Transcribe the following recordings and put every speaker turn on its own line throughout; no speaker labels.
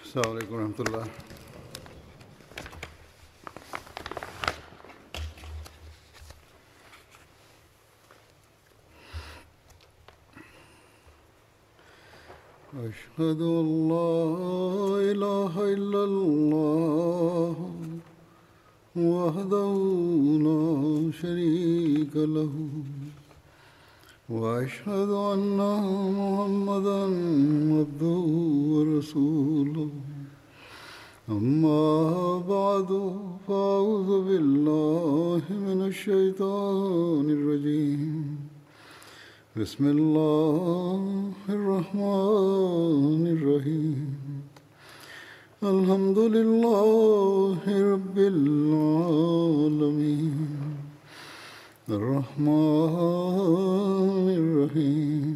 السلام عليكم ورحمة الله. أشهد أن لا إله إلا الله وحده لا شريك له وأشهد أن محمدا عبده ورسوله أما بعد فأعوذ بالله من الشيطان الرجيم بسم الله الرحمن الرحيم الحمد لله رب العالمين الرحمن الرحيم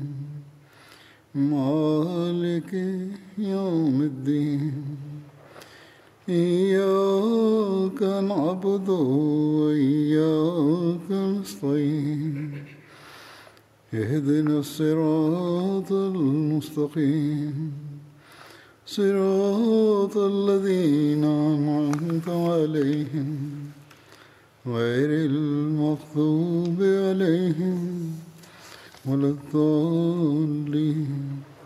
مالك يوم الدين إياك نعبد وإياك نستعين اهدنا الصراط المستقيم صراط الذين أنعمت عليهم غير المغضوب عليهم ولا الضالين.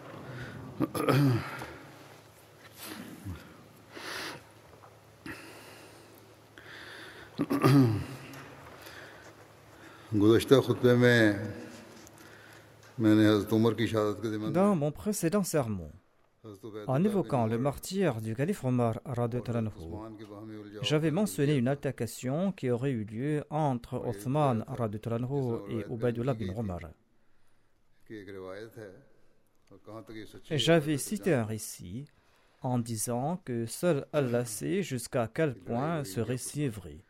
गुज़श्ता खुतबे में मैंने हज़रत उमर की शहादत के ज़िम्न
Dans mon précédent sermon, en évoquant le martyre du calife Omar radhiyallahu anhu, j'avais mentionné une altercation qui aurait eu lieu entre Othman radhiyallahu anhu et Ubaydullah bin Omar. J'avais cité un récit en disant que seul Allah sait jusqu'à quel point ce récit est vrai.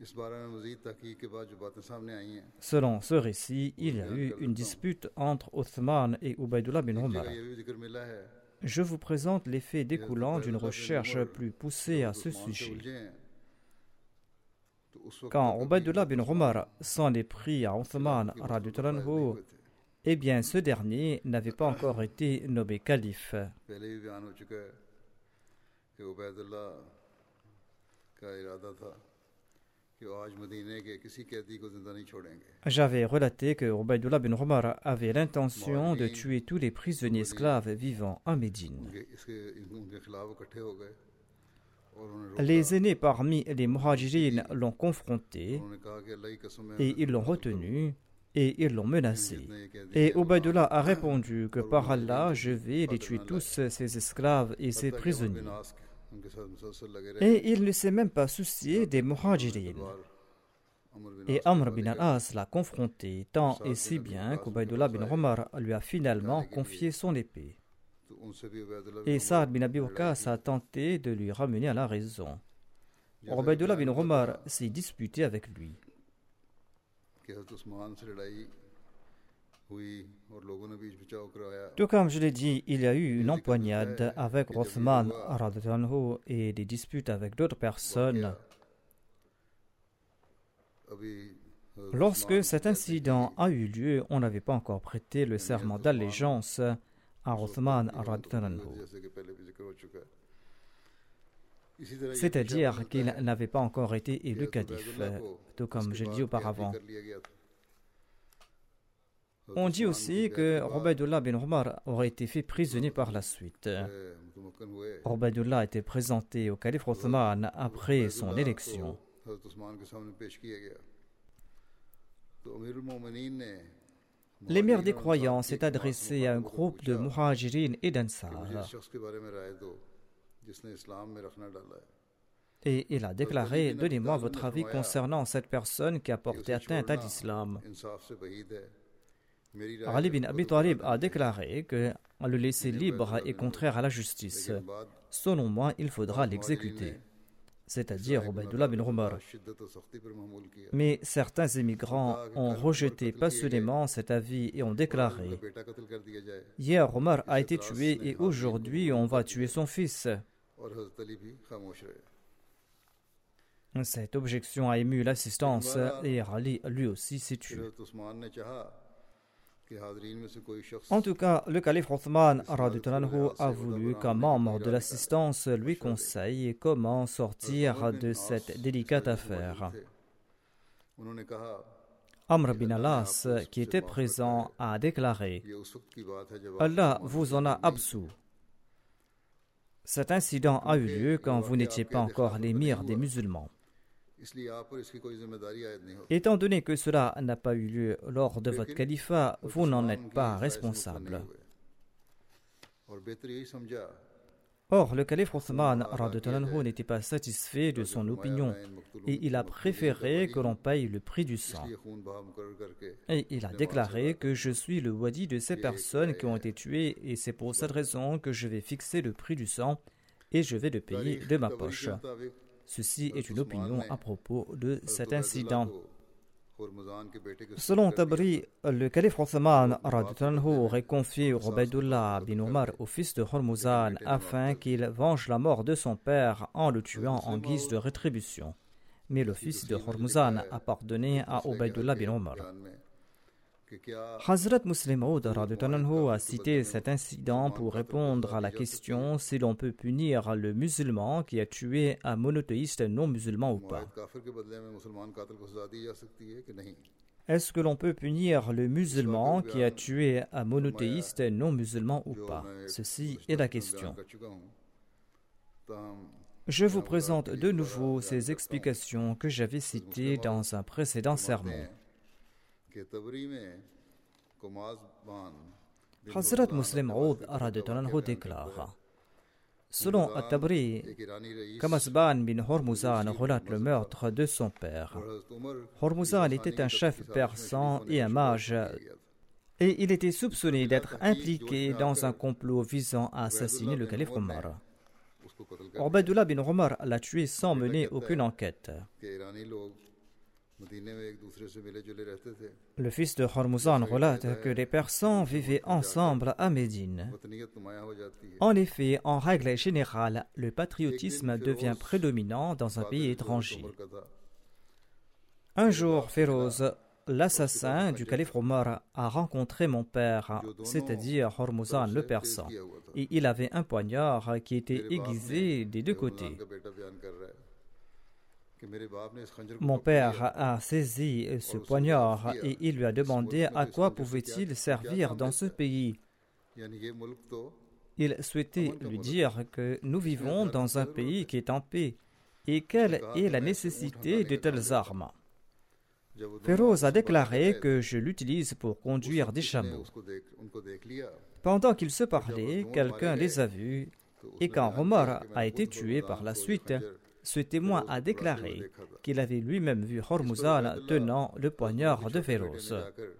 Selon ce récit, il y a eu une dispute entre Othman et Ubaydullah bin Omar. Je vous présente les faits découlant d'une recherche plus poussée à ce sujet. Quand Ubaydullah bin Omar s'en est pris à Othman radhiyallahu anhu, eh bien ce dernier n'avait pas encore été nommé calife. J'avais relaté que Ubaydullah bin Omar avait l'intention de tuer tous les prisonniers esclaves vivant à Médine. Les aînés parmi les muhajirines l'ont confronté et ils l'ont retenu et ils l'ont menacé. Et Ubaydullah a répondu que par Allah, je vais les tuer tous ces esclaves et ces prisonniers. Et il ne s'est même pas soucié des muhajirines. Et Amr bin al-As l'a confronté tant et si bien qu'Ubaydullah bin Omar lui a finalement confié son épée. Et Saad bin Abi Waqqas a tenté de lui ramener à la raison. Ubaydullah bin Omar s'est disputé avec lui. Tout comme je l'ai dit, il y a eu une empoignade avec Othman radhiyallahu anhu et des disputes avec d'autres personnes. Lorsque cet incident a eu lieu, on n'avait pas encore prêté le serment d'allégeance à Othman radhiyallahu anhu. C'est-à-dire qu'il n'avait pas encore été élu calife, tout comme je l'ai dit auparavant. On dit aussi que Ubaydullah bin Omar aurait été fait prisonnier par la suite. Ubaydullah a été présenté au calife Othman après son élection. L'émir des croyants s'est adressé à un groupe de muhajirines et d'ansar. Et il a déclaré: donnez-moi votre avis concernant cette personne qui a porté atteinte à l'islam. Ali bin Abi Talib a déclaré que le laisser libre est contraire à la justice. Selon moi, il faudra l'exécuter, c'est-à-dire Ubaydullah bin Omar. Mais certains émigrants ont rejeté passionnément cet avis et ont déclaré: hier Omar a été tué et aujourd'hui on va tuer son fils. Cette objection a ému l'assistance et Ali lui aussi s'est tué. En tout cas, le calife Othman a voulu qu'un membre de l'assistance lui conseille comment sortir de cette délicate affaire. Amr bin Alas, qui était présent, a déclaré « Allah vous en a absous. Cet incident a eu lieu quand vous n'étiez pas encore l'émir des musulmans. Étant donné que cela n'a pas eu lieu lors de votre califat, vous n'en êtes pas responsable. » Or, le calife Othman n'était pas satisfait de son opinion et il a préféré que l'on paye le prix du sang. Et il a déclaré que je suis le wadi de ces personnes qui ont été tuées et c'est pour cette raison que je vais fixer le prix du sang et je vais le payer de ma poche. Ceci est une opinion à propos de cet incident. Selon Tabri, le calife Othman aurait confié Ubaydullah bin Umar au fils de Hormuzan afin qu'il venge la mort de son père en le tuant en guise de rétribution. Mais le fils de Hormuzan a pardonné à Ubaydullah bin Umar. Hazrat Muslim Maud a cité cet incident pour répondre à la question si l'on peut punir le musulman qui a tué un monothéiste non musulman ou pas. Est-ce que l'on peut punir le musulman qui a tué un monothéiste non musulman ou pas? Ceci est la question. Je vous présente de nouveau ces explications que j'avais citées dans un précédent sermon. Hazrat Muslim Maud déclare: selon At-Tabri, Kamazban bin Hormuzan relate le meurtre de son père. Hormuzan était un chef persan et un mage, et il était soupçonné d'être impliqué dans un complot visant à assassiner le calife Omar. Ubaydullah bin Umar l'a tué sans mener aucune enquête. Le fils de Hormuzan relate que les Persans vivaient ensemble à Médine. En effet, en règle générale, le patriotisme devient prédominant dans un pays étranger. Un jour, Féroz, l'assassin du calife Omar, a rencontré mon père, c'est-à-dire Hormuzan le Persan, et il avait un poignard qui était aiguisé des deux côtés. Mon père a saisi ce poignard et il lui a demandé à quoi pouvait-il servir dans ce pays. Il souhaitait lui dire que nous vivons dans un pays qui est en paix et quelle est la nécessité de telles armes. Féroz a déclaré que je l'utilise pour conduire des chameaux. Pendant qu'ils se parlaient, quelqu'un les a vus et quand Omar a été tué par la suite, ce témoin a déclaré qu'il avait lui-même vu Hormuzan tenant le poignard de Féroz.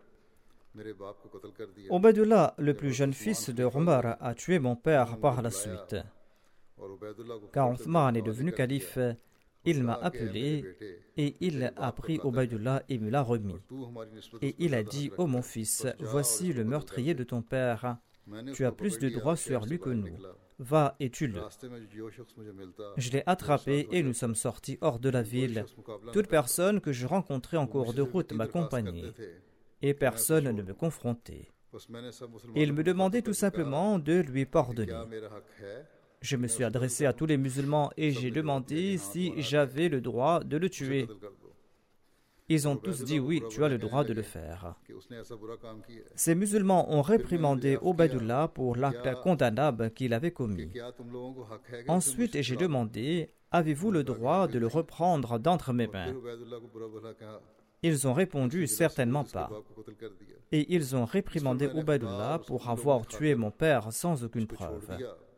Ubaydullah, le plus jeune fils de Omar, a tué mon père par la suite. Quand Othman est devenu calife, il m'a appelé et il a pris Ubaydullah et me l'a remis. Et il a dit: ô mon fils, voici le meurtrier de ton père. Tu as plus de droits sur lui que nous. Va et tue-le. Je l'ai attrapé et nous sommes sortis hors de la ville. Toute personne que je rencontrais en cours de route m'accompagnait et personne ne me confrontait. Il me demandait tout simplement de lui pardonner. Je me suis adressé à tous les musulmans et j'ai demandé si j'avais le droit de le tuer. Ils ont tous dit oui, tu as le droit de le faire. Ces musulmans ont réprimandé Ubaydullah pour l'acte condamnable qu'il avait commis. Ensuite, j'ai demandé: avez-vous le droit de le reprendre d'entre mes mains? Ils ont répondu: certainement pas. Et ils ont réprimandé Ubaydullah pour avoir tué mon père sans aucune preuve.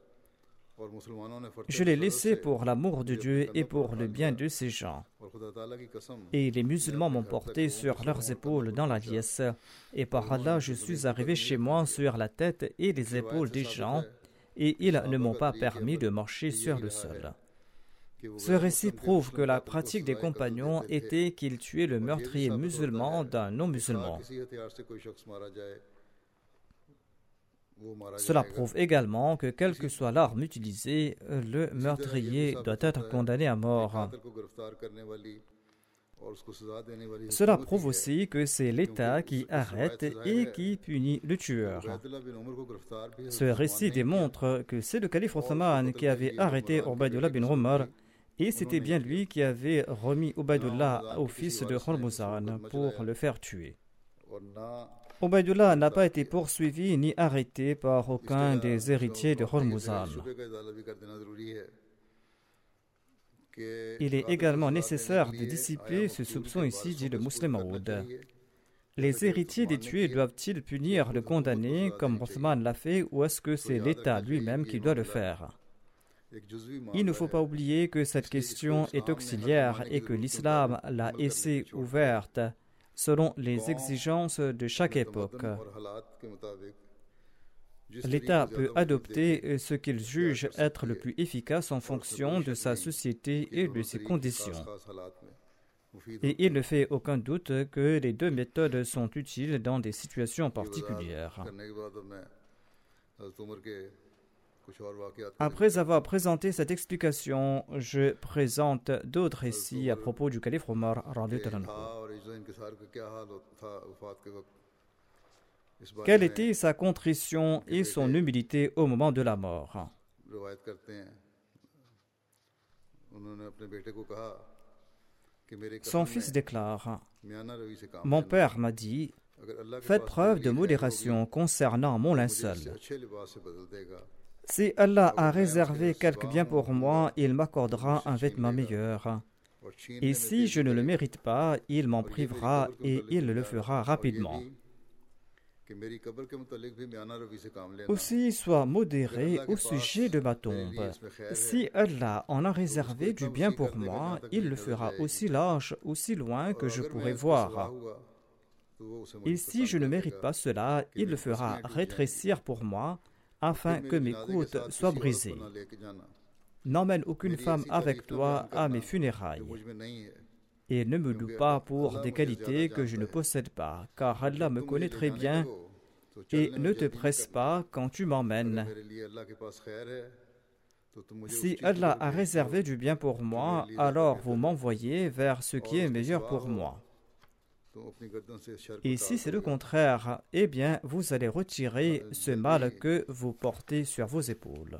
Je l'ai laissé pour l'amour de Dieu et pour le bien de ces gens. Et les musulmans m'ont porté sur leurs épaules dans la liesse. Et par là, je suis arrivé chez moi sur la tête et les épaules des gens, et ils ne m'ont pas permis de marcher sur le sol. Ce récit prouve que la pratique des compagnons était qu'ils tuaient le meurtrier musulman d'un non-musulman. Cela prouve également que quelle que soit l'arme utilisée, le meurtrier doit être condamné à mort. Cela prouve aussi que c'est l'État qui arrête et qui punit le tueur. Ce récit démontre que c'est le calife Othman qui avait arrêté Ubaydullah bin Umar et c'était bien lui qui avait remis Ubaydullah au fils de Hormuzan pour le faire tuer. Ubaydullah n'a pas été poursuivi ni arrêté par aucun des héritiers de Hormuzan. Il est également nécessaire de dissiper ce soupçon ici, dit le Muslim Maoud. Les héritiers des tués doivent-ils punir le condamné comme Othman l'a fait ou est-ce que c'est l'État lui-même qui doit le faire? Il ne faut pas oublier que cette question est auxiliaire et que l'islam l'a laissée ouverte selon les exigences de chaque époque. L'État peut adopter ce qu'il juge être le plus efficace en fonction de sa société et de ses conditions. Et il ne fait aucun doute que les deux méthodes sont utiles dans des situations particulières. Après avoir présenté cette explication, je présente d'autres récits à propos du calife Omar. Quelle était sa contrition et son humilité au moment de la mort? Son fils déclare: Mon père m'a dit, faites preuve de modération concernant mon linceul. Si Allah a réservé quelque bien pour moi, il m'accordera un vêtement meilleur. Et si je ne le mérite pas, il m'en privera et il le fera rapidement. Aussi, sois modéré au sujet de ma tombe. Si Allah en a réservé du bien pour moi, il le fera aussi large, aussi loin que je pourrai voir. Et si je ne mérite pas cela, il le fera rétrécir pour moi, afin que mes côtes soient brisées. N'emmène aucune femme avec toi à mes funérailles. Et ne me loue pas pour des qualités que je ne possède pas, car Allah me connaît très bien, et ne te presse pas quand tu m'emmènes. Si Allah a réservé du bien pour moi, alors vous m'envoyez vers ce qui est meilleur pour moi. Et si c'est le contraire, eh bien, vous allez retirer ce mal que vous portez sur vos épaules.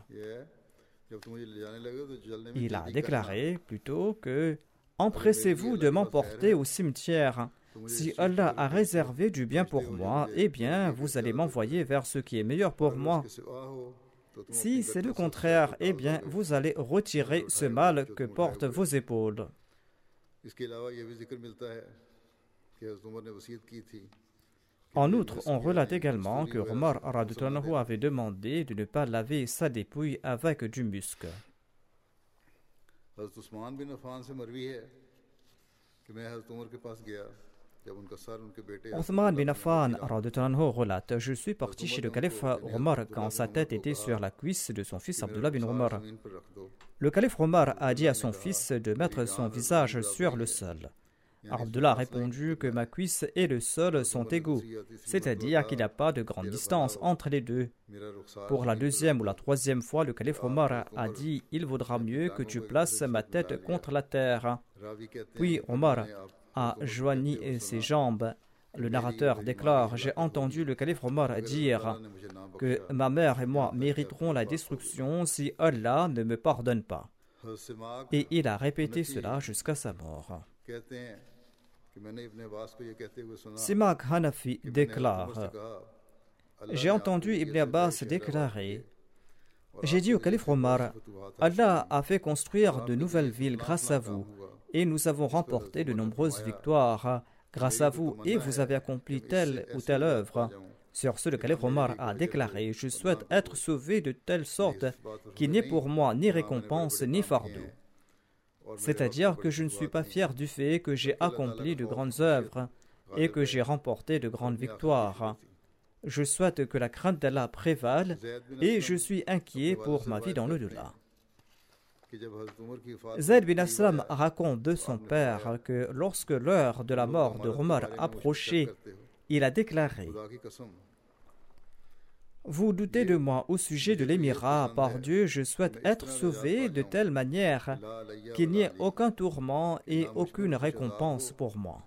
Il a déclaré plutôt que « Empressez-vous de m'emporter au cimetière. Si Allah a réservé du bien pour moi, eh bien, vous allez m'envoyer vers ce qui est meilleur pour moi. Si c'est le contraire, eh bien, vous allez retirer ce mal que portent vos épaules. » En outre, on relate également que Omar avait demandé de ne pas laver sa dépouille avec du musc. Othman bin Affan relate: Je suis parti chez le calife Omar quand sa tête était sur la cuisse de son fils Abdullah bin Omar. Le calife Omar a dit à son fils de mettre son visage sur le sol. Abdullah a répondu que ma cuisse et le sol sont égaux, c'est-à-dire qu'il n'y a pas de grande distance entre les deux. Pour la deuxième ou la troisième fois, le calife Omar a dit: Il vaudra mieux que tu places ma tête contre la terre. Puis Omar a joigni ses jambes. Le narrateur déclare: J'ai entendu le calife Omar dire que ma mère et moi mériterons la destruction si Allah ne me pardonne pas. Et il a répété cela jusqu'à sa mort. Simak Hanafi déclare: J'ai entendu Ibn Abbas déclarer: J'ai dit au calife Omar, Allah a fait construire de nouvelles villes grâce à vous, et nous avons remporté de nombreuses victoires grâce à vous, et vous avez accompli telle ou telle œuvre. Sur ce, le calife Omar a déclaré: Je souhaite être sauvé de telle sorte qu'il n'y ait pour moi ni récompense ni fardeau. C'est-à-dire que je ne suis pas fier du fait que j'ai accompli de grandes œuvres et que j'ai remporté de grandes victoires. Je souhaite que la crainte d'Allah prévale et je suis inquiet pour ma vie dans l'au-delà. Zayd bin Aslam raconte de son père que lorsque l'heure de la mort de Omar approchait, il a déclaré: Vous doutez de moi au sujet de l'émirat. Par Dieu, je souhaite être sauvé de telle manière qu'il n'y ait aucun tourment et aucune récompense pour moi.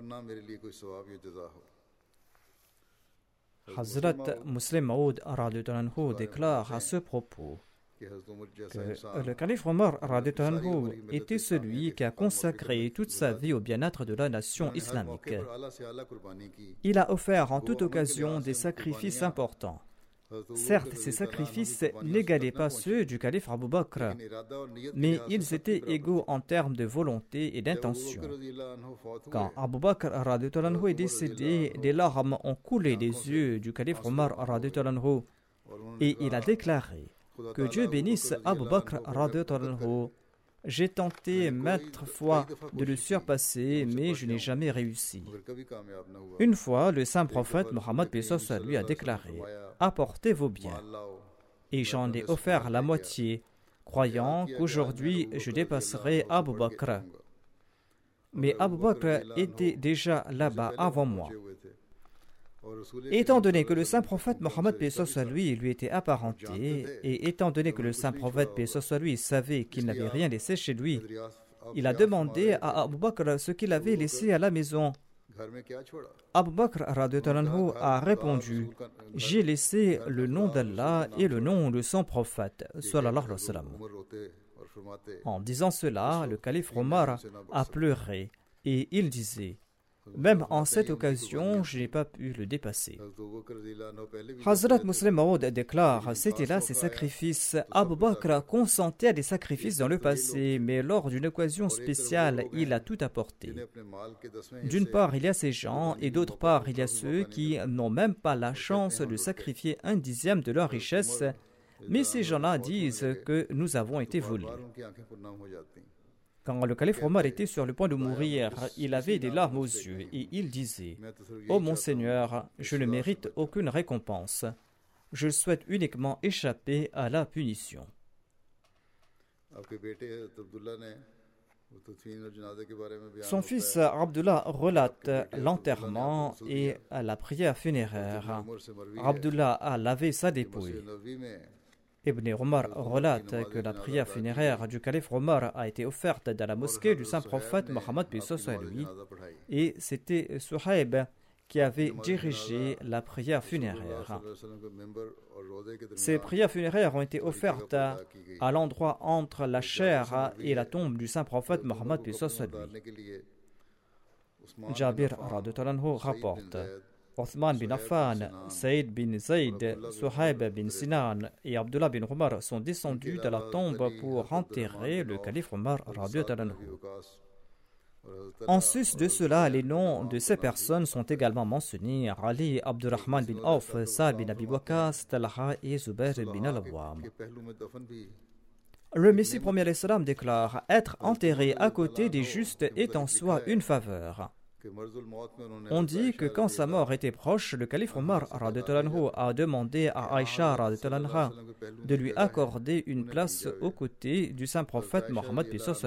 Hazrat Muslim Maud déclare à ce propos que le calife Omar était celui qui a consacré toute sa vie au bien-être de la nation islamique. Il a offert en toute occasion des sacrifices importants. Certes, ces sacrifices n'égalaient pas ceux du calife Abu Bakr, mais ils étaient égaux en termes de volonté et d'intention. Quand Abu Bakr est décédé, des larmes ont coulé des yeux du calife Omar et il a déclaré que Dieu bénisse Abu Bakr. J'ai tenté maintes fois de le surpasser, mais je n'ai jamais réussi. Une fois, le saint prophète Mohammed lui a déclaré « Apportez vos biens ». Et j'en ai offert la moitié, croyant qu'aujourd'hui je dépasserai Abu Bakr. Mais Abu Bakr était déjà là-bas avant moi. Étant donné que le saint prophète Mohammed lui était apparenté, et étant donné que le saint prophète lui savait qu'il n'avait rien laissé chez lui, il a demandé à Abu Bakr ce qu'il avait laissé à la maison. Abu Bakr a répondu « J'ai laissé le nom d'Allah et le nom de son prophète. » En disant cela, le calife Omar a pleuré et il disait « Même en cette occasion, je n'ai pas pu le dépasser. » Hazrat Muslim Maud déclare « C'était là ses sacrifices. Abu Bakr consentait à des sacrifices dans le passé, mais lors d'une occasion spéciale, il a tout apporté. D'une part, il y a ces gens, et d'autre part, il y a ceux qui n'ont même pas la chance de sacrifier un dixième de leur richesse, mais ces gens-là disent que nous avons été volés. » Quand le calife Omar était sur le point de mourir, il avait des larmes aux yeux et il disait « Ô mon Seigneur, je ne mérite aucune récompense. Je souhaite uniquement échapper à la punition. » Son fils Abdullah relate l'enterrement et la prière funéraire. Abdullah a lavé sa dépouille. Ibn Omar relate que la prière funéraire du calife Omar a été offerte dans la mosquée du saint prophète Mohammed lui, et c'était Suhaib qui avait dirigé la prière funéraire. Ces prières funéraires ont été offertes à l'endroit entre la chair et la tombe du saint prophète Mohammed lui. Jabir rapporte Othman bin Affan, Saïd bin Zayd, Suhaib bin Sinan et Abdullah bin Omar sont descendus de la tombe pour enterrer le calife Omar. En sus de cela, les noms de ces personnes sont également mentionnés: Ali, Abdurrahman bin Auf, Sa'd bin Abi Waqqas, Talha et Zubair bin al-Awwam. Le Messie premier salam déclare: être enterré à côté des justes est en soi une faveur. On dit que quand sa mort était proche, le calife Omar a demandé à Aïcha de lui accorder une place aux côtés du saint prophète Mohammed.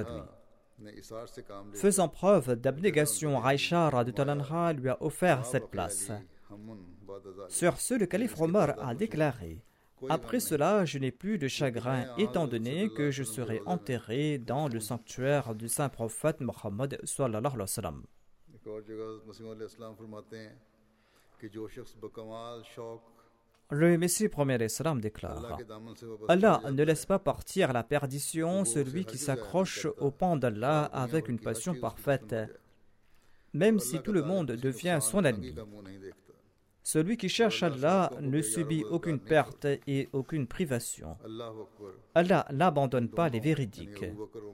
Faisant preuve d'abnégation, Aïcha lui a offert cette place. Sur ce, le calife Omar a déclaré: après cela, je n'ai plus de chagrin, étant donné que je serai enterré dans le sanctuaire du saint prophète Mohammed. Le Messie premier Islam déclare: Allah ne laisse pas partir à la perdition celui qui s'accroche au pan d'Allah avec une passion parfaite, même si tout le monde devient son ennemi. Celui qui cherche Allah ne subit aucune perte et aucune privation. Allah n'abandonne pas les véridiques.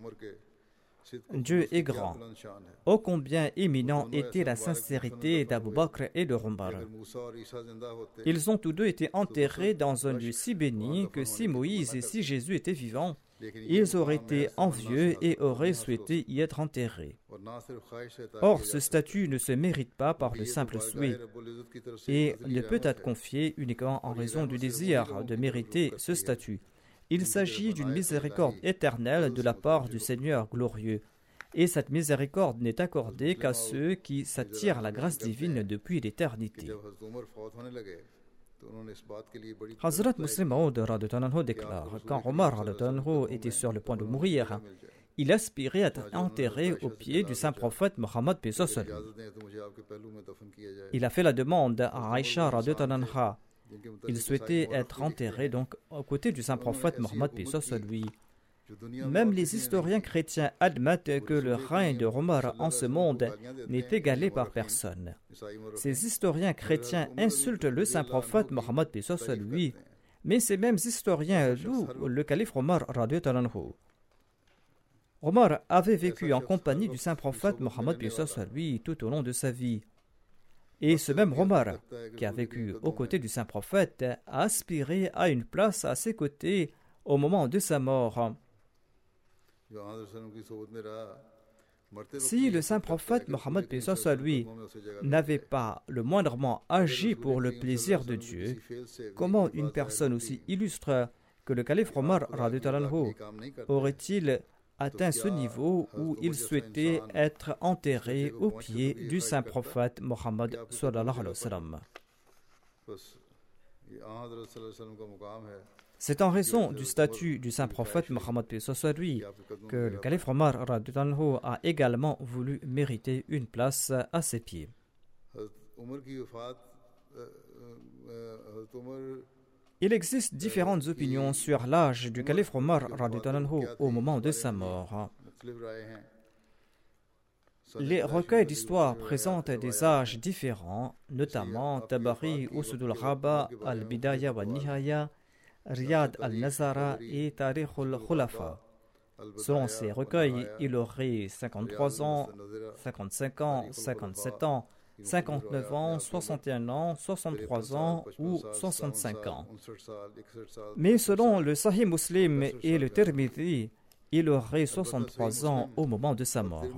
Dieu est grand. Ô combien éminent était la sincérité d'Abu Bakr et de Omar. Ils ont tous deux été enterrés dans un lieu si béni que si Moïse et si Jésus étaient vivants, ils auraient été envieux et auraient souhaité y être enterrés. Or, ce statut ne se mérite pas par le simple souhait et ne peut être confié uniquement en raison du désir de mériter ce statut. Il s'agit d'une miséricorde éternelle de la part du Seigneur glorieux, et cette miséricorde n'est accordée qu'à ceux qui s'attirent la grâce divine depuis l'éternité. Hazrat Muslim Maud radhiyallahu déclare: quand Omar radhiyallahu était sur le point de mourir, il aspirait à être enterré au pied du saint prophète Mohammed paix soit sur lui. Il a fait la demande à Aïcha radhiyallahu anha. Il souhaitait être enterré donc aux côtés du saint prophète Mohammed paix soit sur lui. Même les historiens chrétiens admettent que le règne de Omar en ce monde n'est égalé par personne. Ces historiens chrétiens insultent le saint prophète Mohammed paix soit sur lui, mais ces mêmes historiens louent le calife Omar radhiyallahu anhu. Omar avait vécu en compagnie du saint prophète Mohammed paix soit sur lui tout au long de sa vie. Et ce même Omar, qui a vécu aux côtés du saint prophète, a aspiré à une place à ses côtés au moment de sa mort. Si le saint prophète Mohammed paix soit sur lui n'avait pas le moindrement agi pour le plaisir de Dieu, comment une personne aussi illustre que le calife Omar radhiyallahu anhu aurait-il atteint ce niveau où il souhaitait être enterré au pied du saint prophète Mohammed sallallahu alayhi wa sallam? C'est en raison du statut du saint prophète Mohammed paix soit sur lui que le calife Omar radhiyallahu anhu a également voulu mériter une place à ses pieds. Il existe différentes opinions sur l'âge du calife Omar radhiyallahu anhu au moment de sa mort. Les recueils d'histoire présentent des âges différents, notamment Tabari, Usud al-Ghaba, Al-Bidaya wa Nihaya, Riyad al-Nazara et Tarikh al-Khulafa. Selon ces recueils, il aurait 53 ans, 55 ans, 57 ans, 59 ans, 61 ans, 63 ans ou 65 ans. Mais selon le Sahih Muslim et le Tirmidhi, il aurait 63 ans au moment de sa mort.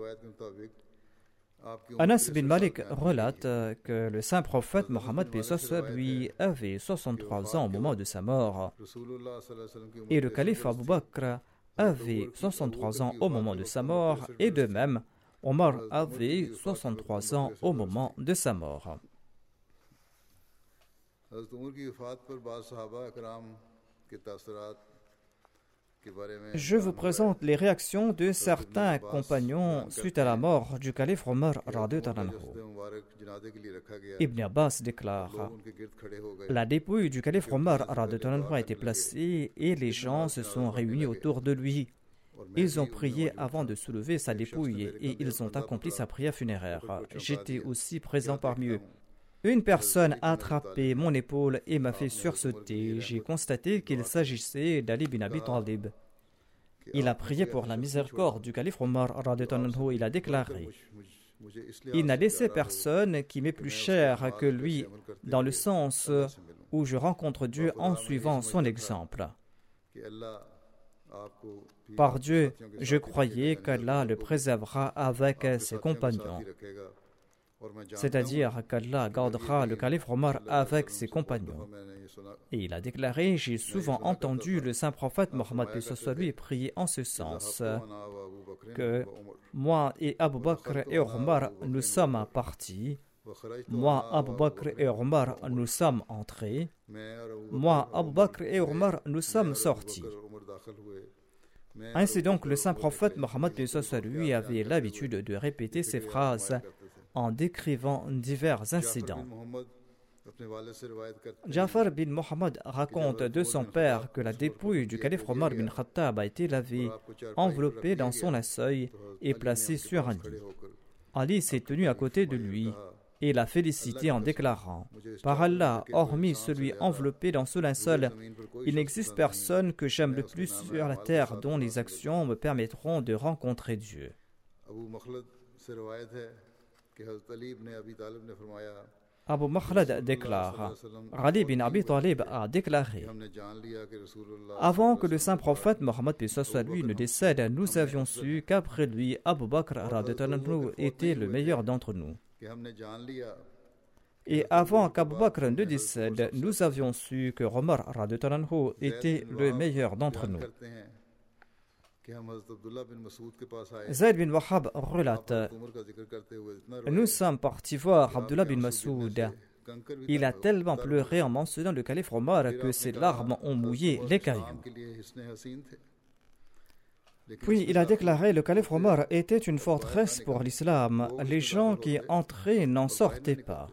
Anas bin Malik relate que le saint prophète Mohammed paix soit sur lui avait 63 ans au moment de sa mort et le calife Abu Bakr avait 63 ans au moment de sa mort et de même Omar avait 63 ans au moment de sa mort. Je vous présente les réactions de certains compagnons suite à la mort du calife Omar radhiyallahu anhu. Ibn Abbas déclare: la dépouille du calife Omar radhiyallahu anhu a été placée et les gens se sont réunis autour de lui. Ils ont prié avant de soulever sa dépouille et ils ont accompli sa prière funéraire. J'étais aussi présent parmi eux. Une personne a attrapé mon épaule et m'a fait sursauter. J'ai constaté qu'il s'agissait d'Ali bin Abi Talib. Il a prié pour la miséricorde du calife Omar radhiyallahu anhu. Il a déclaré: il n'a laissé personne qui m'est plus cher que lui, dans le sens où je rencontre Dieu en suivant son exemple. Par Dieu, je croyais qu'Allah le préservera avec ses compagnons. C'est-à-dire qu'Allah gardera le calife Omar avec ses compagnons. Et il a déclaré: j'ai souvent entendu le saint prophète Mohammed paix soit sur lui prier en ce sens, que moi et Abu Bakr et Omar nous sommes partis, moi Abu Bakr et Omar nous sommes entrés, moi Abu Bakr et Omar nous sommes sortis. Ainsi donc, le saint prophète Mohammed paix soit sur lui avait l'habitude de répéter ces phrases en décrivant divers incidents. Jafar bin Mohammed raconte de son père que la dépouille du calife Omar bin Khattab a été lavée, enveloppée dans son linceul et placée sur un lit. Ali s'est tenu à côté de lui et l'a félicité en déclarant: par Allah, hormis celui enveloppé dans ce linceul, il n'existe personne que j'aime le plus sur la terre dont les actions me permettront de rencontrer Dieu. Abu Makhlad déclare: Ali bin Abi Talib a déclaré: avant que le saint prophète Mohammed paix soit sur lui ne décède, nous avions su qu'après lui, Abu Bakr radhiyallahu anhu était le meilleur d'entre nous. Et avant qu'Abu Bakr ne décède, nous avions su que Omar radhiyallahu anhu était le meilleur d'entre nous. Zayd bin Wahab relate: nous sommes partis voir Abdullah bin Masoud Il a tellement pleuré en mentionnant le calife Omar que ses larmes ont mouillé les cailloux. Puis il a déclaré que le calife Omar était une forteresse pour l'islam. Les gens qui entraient n'en sortaient pas.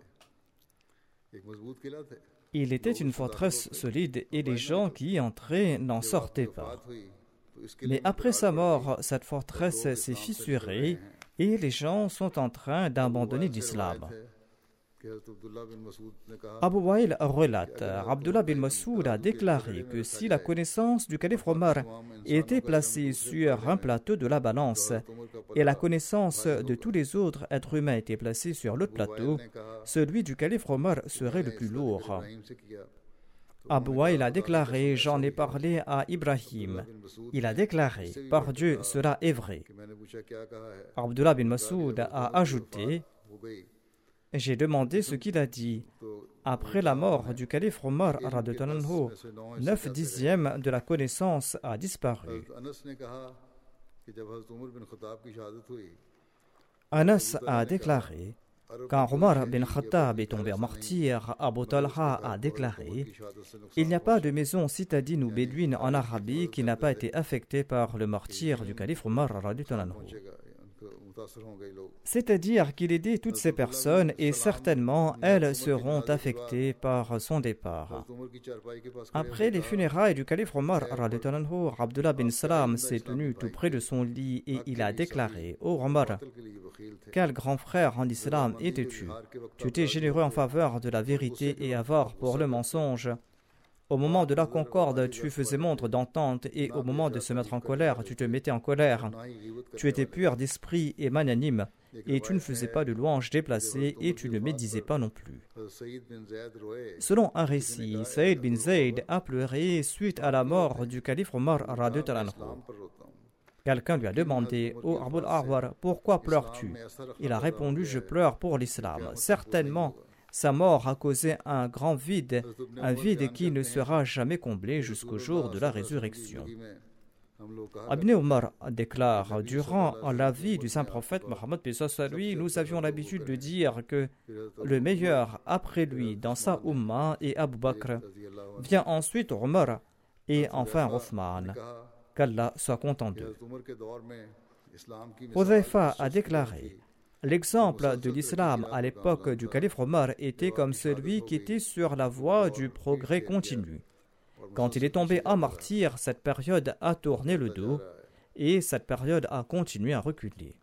Il était une forteresse solide et les gens qui y entraient n'en sortaient pas. Mais après sa mort, cette forteresse s'est fissurée et les gens sont en train d'abandonner l'islam. Abu Wa'il relate, Abdullah bin Mas'ud a déclaré que si la connaissance du calife Omar était placée sur un plateau de la balance et la connaissance de tous les autres êtres humains était placée sur l'autre plateau, celui du calife Omar serait le plus lourd. Abu Wa'il a déclaré, j'en ai parlé à Ibrahim. Il a déclaré, par Dieu, cela est vrai. Abdullah bin Mas'ud a ajouté, j'ai demandé ce qu'il a dit. Après la mort du calife Omar, 9/10 de la connaissance a disparu. Anas a déclaré, quand Omar bin Khattab est tombé martyr, Abu Talha a déclaré, il n'y a pas de maison citadine ou bédouine en Arabie qui n'a pas été affectée par le martyr du calife Omar. C'est-à-dire qu'il aidait toutes ces personnes et certainement elles seront affectées par son départ. Après les funérailles du calife Omar, Abdullah bin Salam s'est tenu tout près de son lit et il a déclaré, ô Omar, quel grand frère en islam étais-tu? Tu étais généreux en faveur de la vérité et avare pour le mensonge. Au moment de la concorde, tu faisais montre d'entente et au moment de se mettre en colère, tu te mettais en colère. Tu étais pur d'esprit et magnanime et tu ne faisais pas de louanges déplacées et tu ne médisais pas non plus. Selon un récit, Saïd bin Zayd a pleuré suite à la mort du calife Omar. Quelqu'un lui a demandé, « Ô Abul Ahwar, pourquoi pleures-tu » Il a répondu, « Je pleure pour l'islam. Certainement, sa mort a causé un grand vide, un vide qui ne sera jamais comblé jusqu'au jour de la résurrection. » Ibn Omar déclare, durant la vie du saint prophète Mohammed, lui, nous avions l'habitude de dire que le meilleur après lui dans sa Ummah est Abu Bakr, vient ensuite Omar et enfin Othman, qu'Allah soit content d'eux. Hudhayfa a déclaré, l'exemple de l'islam à l'époque du calife Omar était comme celui qui était sur la voie du progrès continu. Quand il est tombé à martyr, cette période a tourné le dos et cette période a continué à reculer.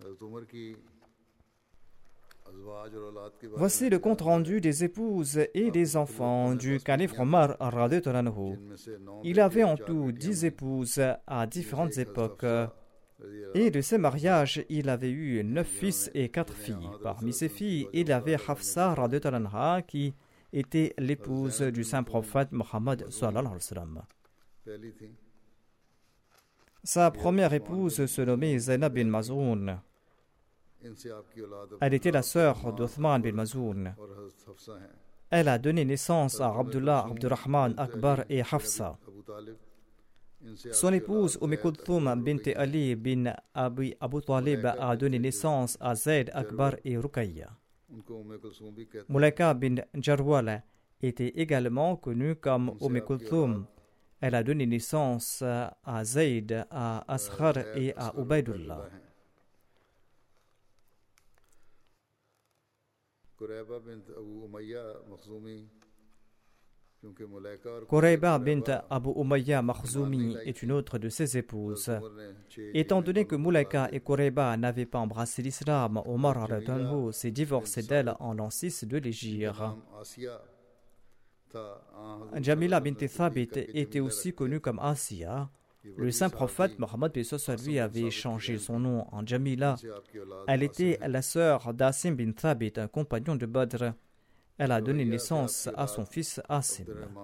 Voici le compte-rendu des épouses et des enfants du calife Omar. Il avait en tout 10 épouses à différentes époques. Et de ces mariages, il avait eu 9 fils et 4 filles. Parmi ces filles, il y avait Hafsa qui était l'épouse du saint prophète Mohammed. Sa première épouse se nommait Zainab bin Mazoun. Elle était la sœur d'Othman bin Mazoun. Elle a donné naissance à Abdullah, Abdurrahman, Akbar et Hafsa. Son épouse Kulthum bint Ali bin Abu Talib a donné naissance à Zayd, Akbar et Ruqayya. Mulaika bin Jarwal était également connue comme Kulthum. Elle a donné naissance à Zayd, à Asghar et à Ubaydullah. Qurayba bint Abu Umayya Makhzoumi est une autre de ses épouses. Étant donné que Mulaika et Qurayba n'avaient pas embrassé l'islam, Omar s'est divorcé d'elle en l'an 6 de l'Hégire. Jamila bint Thabit était aussi connue comme Asiya. Le saint prophète Mohammed lui avait changé son nom en Jamila. Elle était la sœur d'Asim bin Thabit, un compagnon de Badr. Elle a donné naissance à son fils Asim.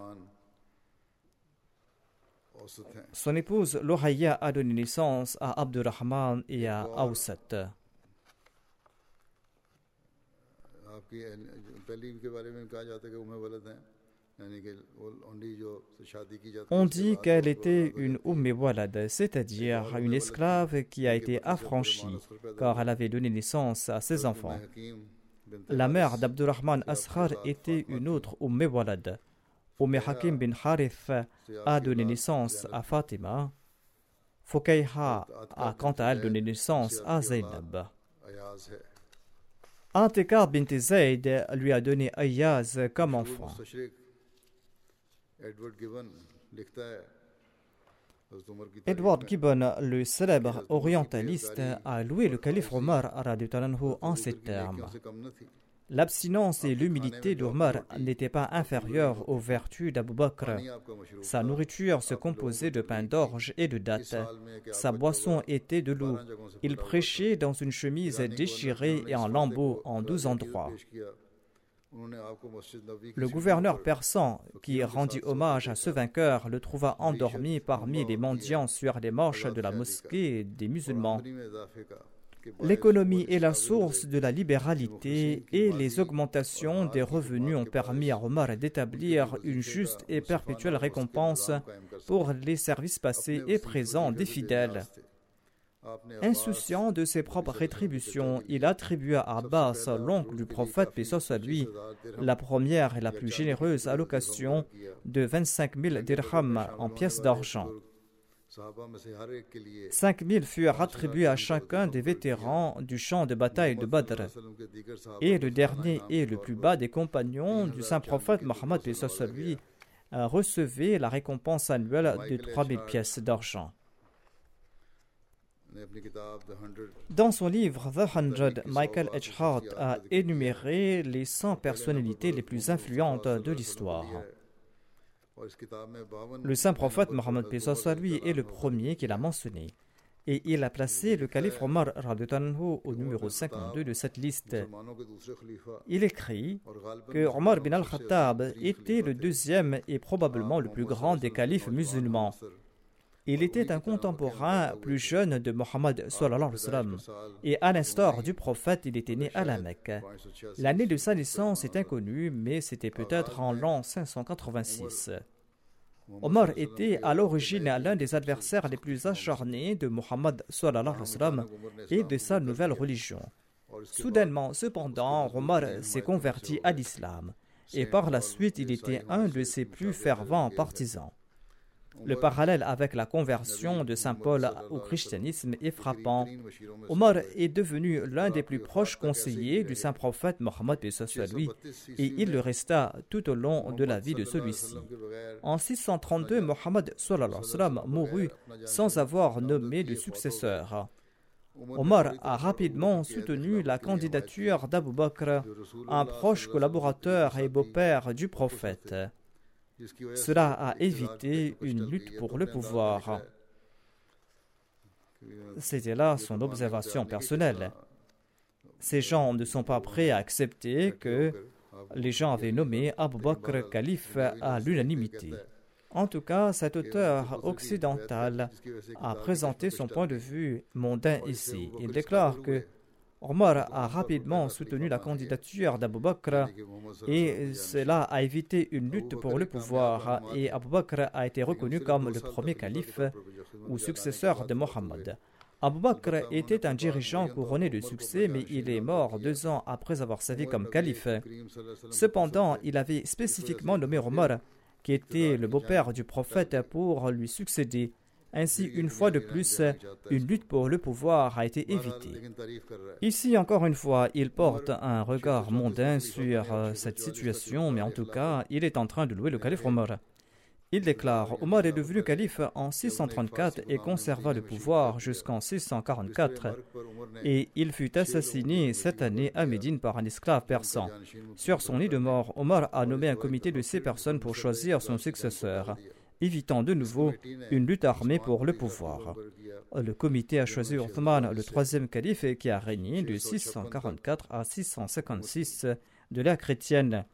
Son épouse Lohaya a donné naissance à Abdurrahman et à Awsat. On dit qu'elle était une Walad, c'est-à-dire une esclave qui a été affranchie, car elle avait donné naissance à ses enfants. La mère d'Abdurrahman Asghar était une autre Walad. Hakim bin Harith a donné naissance à Fatima. Fukayha a quant à elle donné naissance à Zainab. Atika bint Zayd lui a donné Ayaz comme enfant. Edward Gibbon, le célèbre orientaliste, a loué le calife Omar en ces termes. L'abstinence et l'humilité d'Omar n'étaient pas inférieures aux vertus d'Abu Bakr. Sa nourriture se composait de pain d'orge et de dattes. Sa boisson était de l'eau. Il prêchait dans une chemise déchirée et en lambeaux en 12 endroits. Le gouverneur persan, qui rendit hommage à ce vainqueur, le trouva endormi parmi les mendiants sur les marches de la mosquée des musulmans. L'économie est la source de la libéralité et les augmentations des revenus ont permis à Omar d'établir une juste et perpétuelle récompense pour les services passés et présents des fidèles. Insouciant de ses propres rétributions, il attribua à Abbas, l'oncle du prophète, paix soit lui, la première et la plus généreuse allocation de 25 000 dirhams en pièces d'argent. 5 000 furent attribués à chacun des vétérans du champ de bataille de Badr. Et le dernier et le plus bas des compagnons du saint prophète Mohammed, paix soit lui, recevait la récompense annuelle de 3 000 pièces d'argent. Dans son livre The 100, Michael H. Hart a énuméré les 100 personnalités les plus influentes de l'histoire. Le saint prophète Mohammed paix soit lui est le premier qu'il a mentionné. Et il a placé le calife Omar au numéro 52 de cette liste. Il écrit que Omar bin al-Khattab était le deuxième et probablement le plus grand des califes musulmans. Il était un contemporain plus jeune de Mohammed et à l'instar du prophète, il était né à la Mecque. L'année de sa naissance est inconnue, mais c'était peut-être en l'an 586. Omar était à l'origine l'un des adversaires les plus acharnés de Mohammed et de sa nouvelle religion. Soudainement, cependant, Omar s'est converti à l'islam et par la suite, il était un de ses plus fervents partisans. Le parallèle avec la conversion de saint Paul au christianisme est frappant. Omar est devenu l'un des plus proches conseillers du saint prophète Mohammed paix soit lui, et il le resta tout au long de la vie de celui-ci. En 632, Mohammed mourut sans avoir nommé de successeur. Omar a rapidement soutenu la candidature d'Abu Bakr, un proche collaborateur et beau-père du prophète. Cela a évité une lutte pour le pouvoir. C'était là son observation personnelle. Ces gens ne sont pas prêts à accepter que les gens avaient nommé Abu Bakr calife à l'unanimité. En tout cas, cet auteur occidental a présenté son point de vue mondain ici. Il déclare que Omar a rapidement soutenu la candidature d'Abu Bakr et cela a évité une lutte pour le pouvoir et Abu Bakr a été reconnu comme le premier calife ou successeur de Mohammed. Abu Bakr était un dirigeant couronné de succès mais il est mort 2 ans après avoir servi comme calife. Cependant, il avait spécifiquement nommé Omar, qui était le beau-père du prophète, pour lui succéder. Ainsi, une fois de plus, une lutte pour le pouvoir a été évitée. Ici, encore une fois, il porte un regard mondain sur cette situation, mais en tout cas, il est en train de louer le calife Omar. Il déclare: Omar est devenu calife en 634 et conserva le pouvoir jusqu'en 644. Et il fut assassiné cette année à Médine par un esclave persan. Sur son lit de mort, Omar a nommé un comité de 6 personnes pour choisir son successeur, évitant de nouveau une lutte armée pour le pouvoir. Le comité a choisi Uthman, le 3e calife, qui a régné de 644 à 656 de l'ère chrétienne.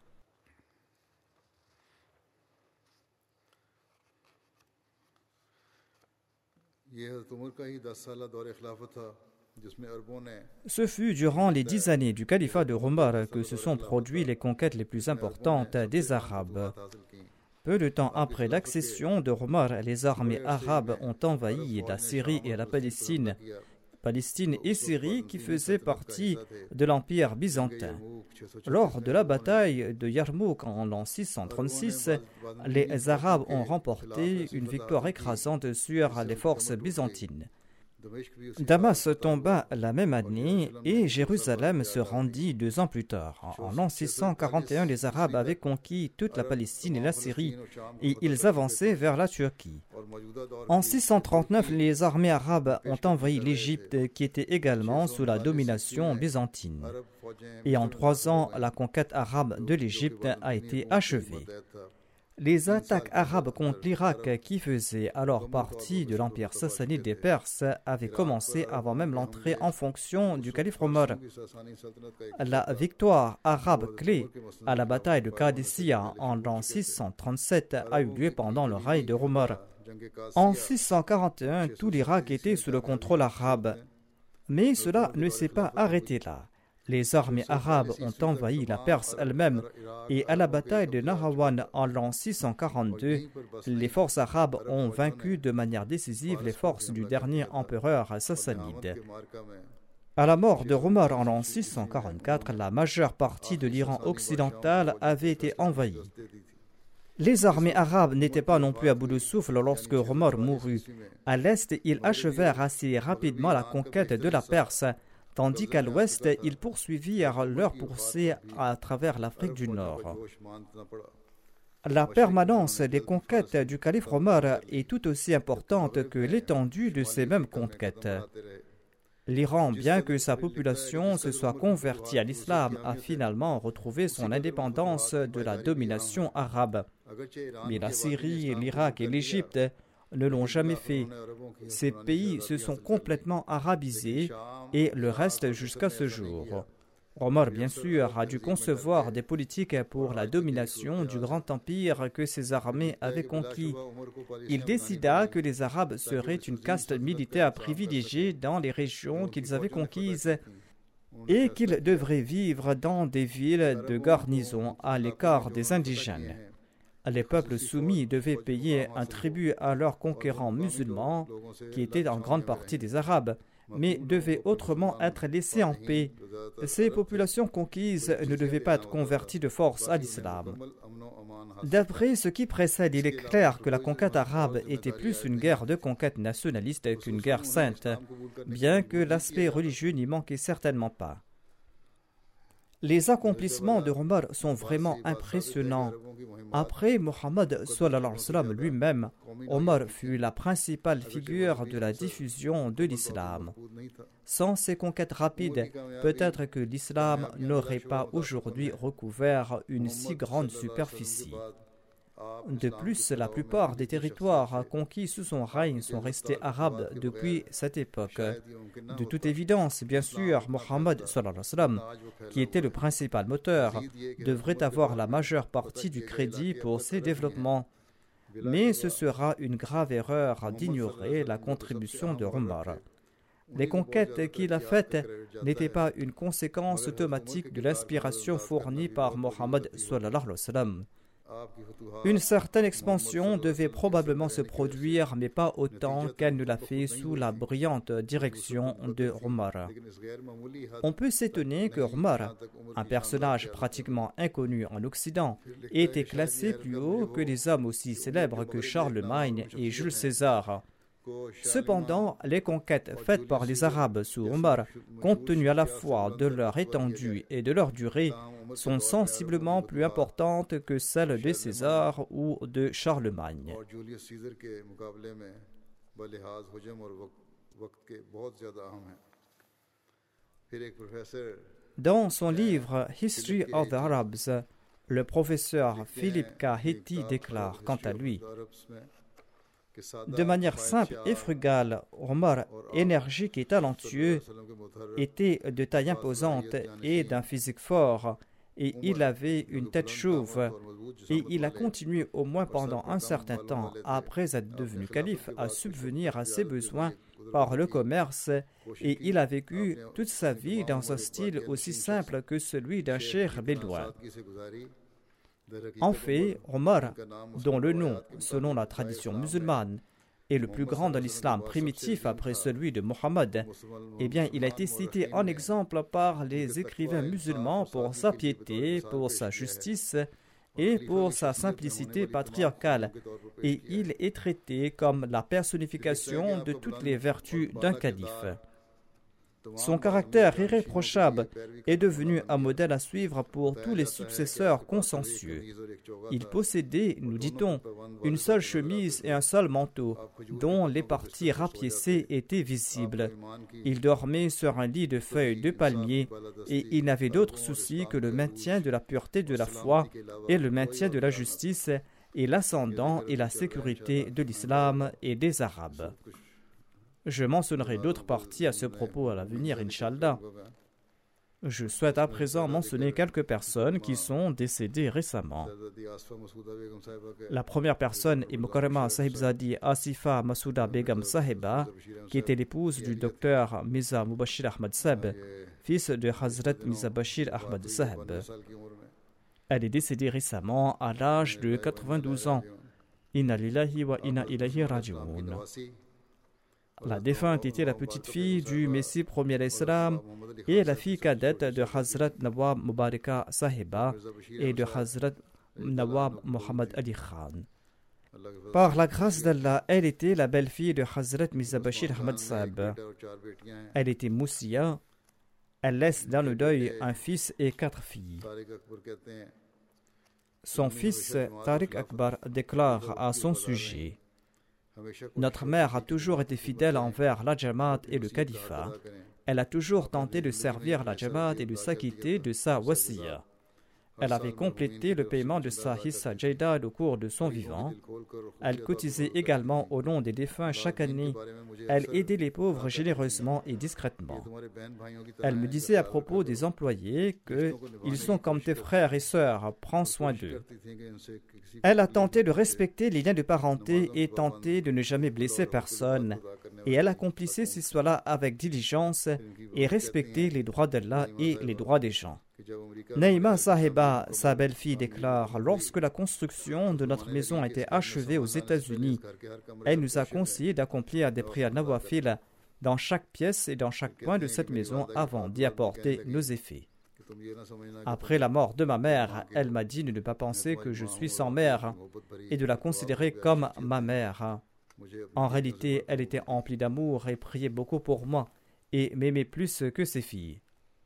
Ce fut durant les 10 années du califat de Omar que se sont produites les conquêtes les plus importantes des Arabes. Peu de temps après l'accession de Omar, les armées arabes ont envahi la Syrie et la Palestine Palestine et Syrie qui faisaient partie de l'Empire byzantin. Lors de la bataille de Yarmouk en l'an 636, les Arabes ont remporté une victoire écrasante sur les forces byzantines. Damas tomba la même année et Jérusalem se rendit 2 ans plus tard. En l'an 641, les Arabes avaient conquis toute la Palestine et la Syrie et ils avançaient vers la Turquie. En 639, les armées arabes ont envahi l'Égypte qui était également sous la domination byzantine. Et en 3 ans, la conquête arabe de l'Égypte a été achevée. Les attaques arabes contre l'Irak, qui faisait alors partie de l'empire sassanide des Perses, avaient commencé avant même l'entrée en fonction du calife Omar. La victoire arabe clé à la bataille de Qadisiyah en l'an 637 a eu lieu pendant le règne de Omar. En 641, tout l'Irak était sous le contrôle arabe. Mais cela ne s'est pas arrêté là. Les armées arabes ont envahi la Perse elle-même et à la bataille de Nahrawan en l'an 642, les forces arabes ont vaincu de manière décisive les forces du dernier empereur sassanide. À la mort de Omar en l'an 644, la majeure partie de l'Iran occidental avait été envahie. Les armées arabes n'étaient pas non plus à bout de souffle lorsque Omar mourut. À l'est, ils achevèrent assez rapidement la conquête de la Perse, tandis qu'à l'ouest, ils poursuivirent leur poussée à travers l'Afrique du Nord. La permanence des conquêtes du calife Omar est tout aussi importante que l'étendue de ces mêmes conquêtes. L'Iran, bien que sa population se soit convertie à l'islam, a finalement retrouvé son indépendance de la domination arabe. Mais la Syrie, l'Irak et l'Égypte ne l'ont jamais fait. Ces pays se sont complètement arabisés et le restent jusqu'à ce jour. Omar, bien sûr, a dû concevoir des politiques pour la domination du grand empire que ses armées avaient conquis. Il décida que les Arabes seraient une caste militaire privilégiée dans les régions qu'ils avaient conquises et qu'ils devraient vivre dans des villes de garnison à l'écart des indigènes. Les peuples soumis devaient payer un tribut à leurs conquérants musulmans, qui étaient en grande partie des Arabes, mais devaient autrement être laissés en paix. Ces populations conquises ne devaient pas être converties de force à l'islam. D'après ce qui précède, il est clair que la conquête arabe était plus une guerre de conquête nationaliste qu'une guerre sainte, bien que l'aspect religieux n'y manquait certainement pas. Les accomplissements de Omar sont vraiment impressionnants. Après Mohammed lui-même, Omar fut la principale figure de la diffusion de l'islam. Sans ces conquêtes rapides, peut-être que l'islam n'aurait pas aujourd'hui recouvert une si grande superficie. De plus, la plupart des territoires conquis sous son règne sont restés arabes depuis cette époque. De toute évidence, bien sûr, Mohammed, qui était le principal moteur, devrait avoir la majeure partie du crédit pour ces développements. Mais ce sera une grave erreur d'ignorer la contribution de Omar. Les conquêtes qu'il a faites n'étaient pas une conséquence automatique de l'inspiration fournie par Mohammed. Une certaine expansion devait probablement se produire, mais pas autant qu'elle ne l'a fait sous la brillante direction de Omar. On peut s'étonner que Omar, un personnage pratiquement inconnu en Occident, ait été classé plus haut que des hommes aussi célèbres que Charlemagne et Jules César. Cependant, les conquêtes faites par les Arabes sous Omar, compte tenu à la fois de leur étendue et de leur durée, sont sensiblement plus importantes que celles de César ou de Charlemagne. Dans son livre History of the Arabs, le professeur Philippe Kaheti déclare quant à lui: de manière simple et frugale, Omar, énergique et talentueux, était de taille imposante et d'un physique fort, et il avait une tête chauve, et il a continué au moins pendant un certain temps, après être devenu calife, à subvenir à ses besoins par le commerce, et il a vécu toute sa vie dans un style aussi simple que celui d'un cheikh bédouin. En fait, Omar, dont le nom, selon la tradition musulmane, est le plus grand dans l'islam primitif après celui de Mohammed, eh bien, il a été cité en exemple par les écrivains musulmans pour sa piété, pour sa justice et pour sa simplicité patriarcale. Et il est traité comme la personnification de toutes les vertus d'un calife. Son caractère irréprochable est devenu un modèle à suivre pour tous les successeurs consensueux. Il possédait, nous dit-on, une seule chemise et un seul manteau, dont les parties rapiécées étaient visibles. Il dormait sur un lit de feuilles de palmier et il n'avait d'autre souci que le maintien de la pureté de la foi et le maintien de la justice et l'ascendant et la sécurité de l'islam et des Arabes. Je mentionnerai d'autres parties à ce propos à l'avenir, Inch'Allah. Je souhaite à présent mentionner quelques personnes qui sont décédées récemment. La première personne est Mukarrama Sahibzadi Asifa Masouda Begum Sahiba, qui était l'épouse du docteur Mirza Mubashir Ahmad Sahib, fils de Hazrat Mirza Bashir Ahmad Sahib. Elle est décédée récemment à l'âge de 92 ans. Inna lillahi wa inna ilayhi raji'un. La défunte était la petite-fille du Messie premier l'Islam et la fille cadette de Hazrat Nawab Mubaraka Sahiba et de Hazrat Nawab Muhammad Ali Khan. Par la grâce d'Allah, elle était la belle-fille de Hazrat Mirza Bashir Ahmad Sahib. Elle était Moussia. Elle laisse dans le deuil un fils et 4 filles. Son fils Tariq Akbar déclare à son sujet: notre mère a toujours été fidèle envers la Jamaat et le califat. Elle a toujours tenté de servir la Jamaat et de s'acquitter de sa wasiya. Elle avait complété le paiement de sa hissa jaydad au cours de son vivant. Elle cotisait également au nom des défunts chaque année. Elle aidait les pauvres généreusement et discrètement. Elle me disait à propos des employés qu'ils sont comme tes frères et sœurs, prends soin d'eux. Elle a tenté de respecter les liens de parenté et tenté de ne jamais blesser personne. Et elle accomplissait ces choix-là avec diligence et respectait les droits d'Allah et les droits des gens. Naïma Sahiba, sa belle-fille, déclare: lorsque la construction de notre maison a été achevée aux États-Unis, elle nous a conseillé d'accomplir des prières nawafil dans chaque pièce et dans chaque coin de cette maison avant d'y apporter nos effets. Après la mort de ma mère, elle m'a dit de ne pas penser que je suis sans mère et de la considérer comme ma mère. En réalité, elle était emplie d'amour et priait beaucoup pour moi et m'aimait plus que ses filles.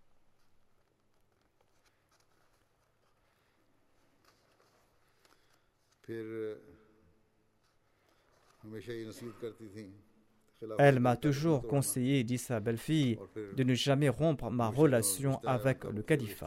Elle m'a toujours conseillé, dit sa belle-fille, de ne jamais rompre ma relation avec le califat.